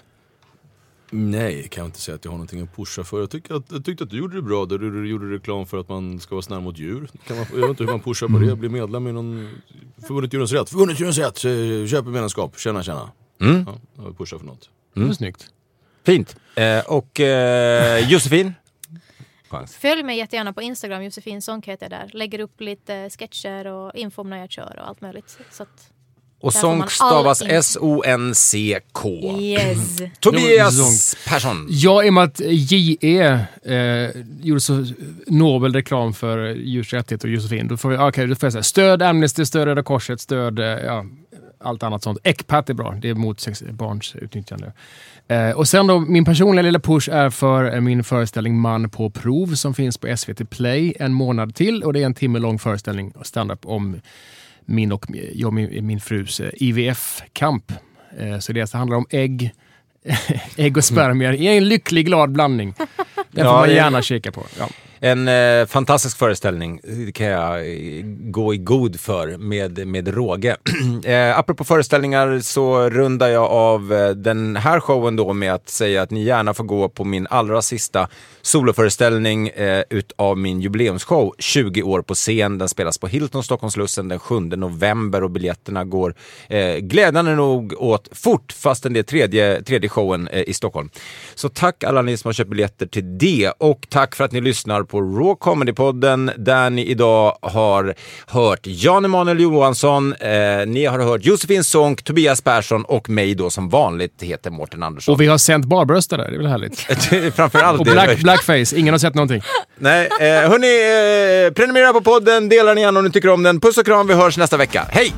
Nej, kan jag inte säga att jag har någonting att pusha för. Jag tyckte att du gjorde det bra där du gjorde reklam för att man ska vara snäll mot djur. Jag vet inte hur man pushar på det. Bli medlem i någon Förbundet Djurens Rätt. Köp medlemskap. Tjena. Ja, jag pushar för något. Det är snyggt. Fint. Och Josefin? Följ mig jättegärna på Instagram, Josefin Sonck heter jag där. Lägger upp lite sketcher och info när jag kör och allt möjligt. Så att och Sonck stavas S-O-N-C-K. Yes. Tobias Persson. Ja, i och med att J.E. gjorde så nobel reklam för djurs rättigheter och Josefin. Då får jag säga stöd Amnesty, stöd Röda Korset, stöd allt annat sånt. Ecpat är bra. Det är mot barns utnyttjande. Och sen då, min personliga lilla push är för min föreställning Man på prov som finns på SVT Play en månad till. Och det är en timme lång föreställning stand-up om min och min frus IVF-kamp. Så det handlar om ägg och spermier i en lycklig, glad blandning. Det får man gärna kika på. Ja. En fantastisk föreställning kan jag gå i god för med råge. Apropå föreställningar så rundar jag av den här showen då med att säga att ni gärna får gå på min allra sista soloföreställning utav min jubileumsshow 20 år på scen. Den spelas på Hilton Stockholmslussen den 7 november och biljetterna går glädjande nog åt fort fastän det är tredje showen i Stockholm. Så tack alla ni som har köpt biljetter till det och tack för att ni lyssnar på Raw Comedy-podden där ni idag har hört Jan Emanuel Johansson, ni har hört Josefin Sonck, Tobias Persson och mig då som vanligt heter Mårten Andersson. Och vi har sänt barbröster där, det är väl härligt. Framförallt och blackface, ingen har sett någonting. Nej, hörni, prenumerera på podden, dela den igen om ni tycker om den. Puss och kram, vi hörs nästa vecka. Hej!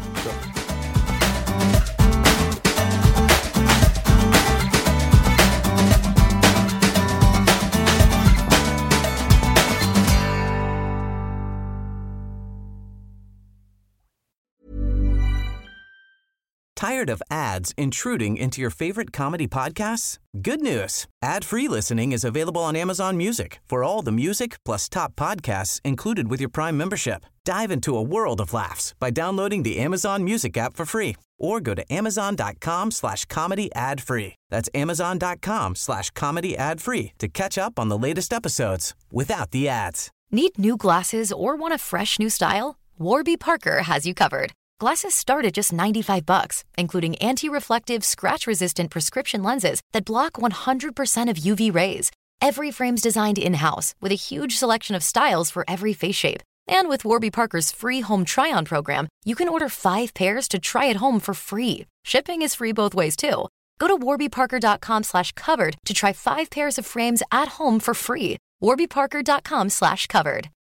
Tired of ads intruding into your favorite comedy podcasts? Good news. Ad-free listening is available on Amazon Music for all the music plus top podcasts included with your Prime membership. Dive into a world of laughs by downloading the Amazon Music app for free or go to amazon.com/comedy ad-free. That's amazon.com/comedy ad-free to catch up on the latest episodes without the ads. Need new glasses or want a fresh new style? Warby Parker has you covered. Glasses start at just $95, including anti-reflective, scratch-resistant prescription lenses that block 100% of UV rays. Every frame's designed in-house with a huge selection of styles for every face shape. And with Warby Parker's free home try-on program, you can order 5 pairs to try at home for free. Shipping is free both ways, too. Go to warbyparker.com/covered to try 5 pairs of frames at home for free. warbyparker.com/covered.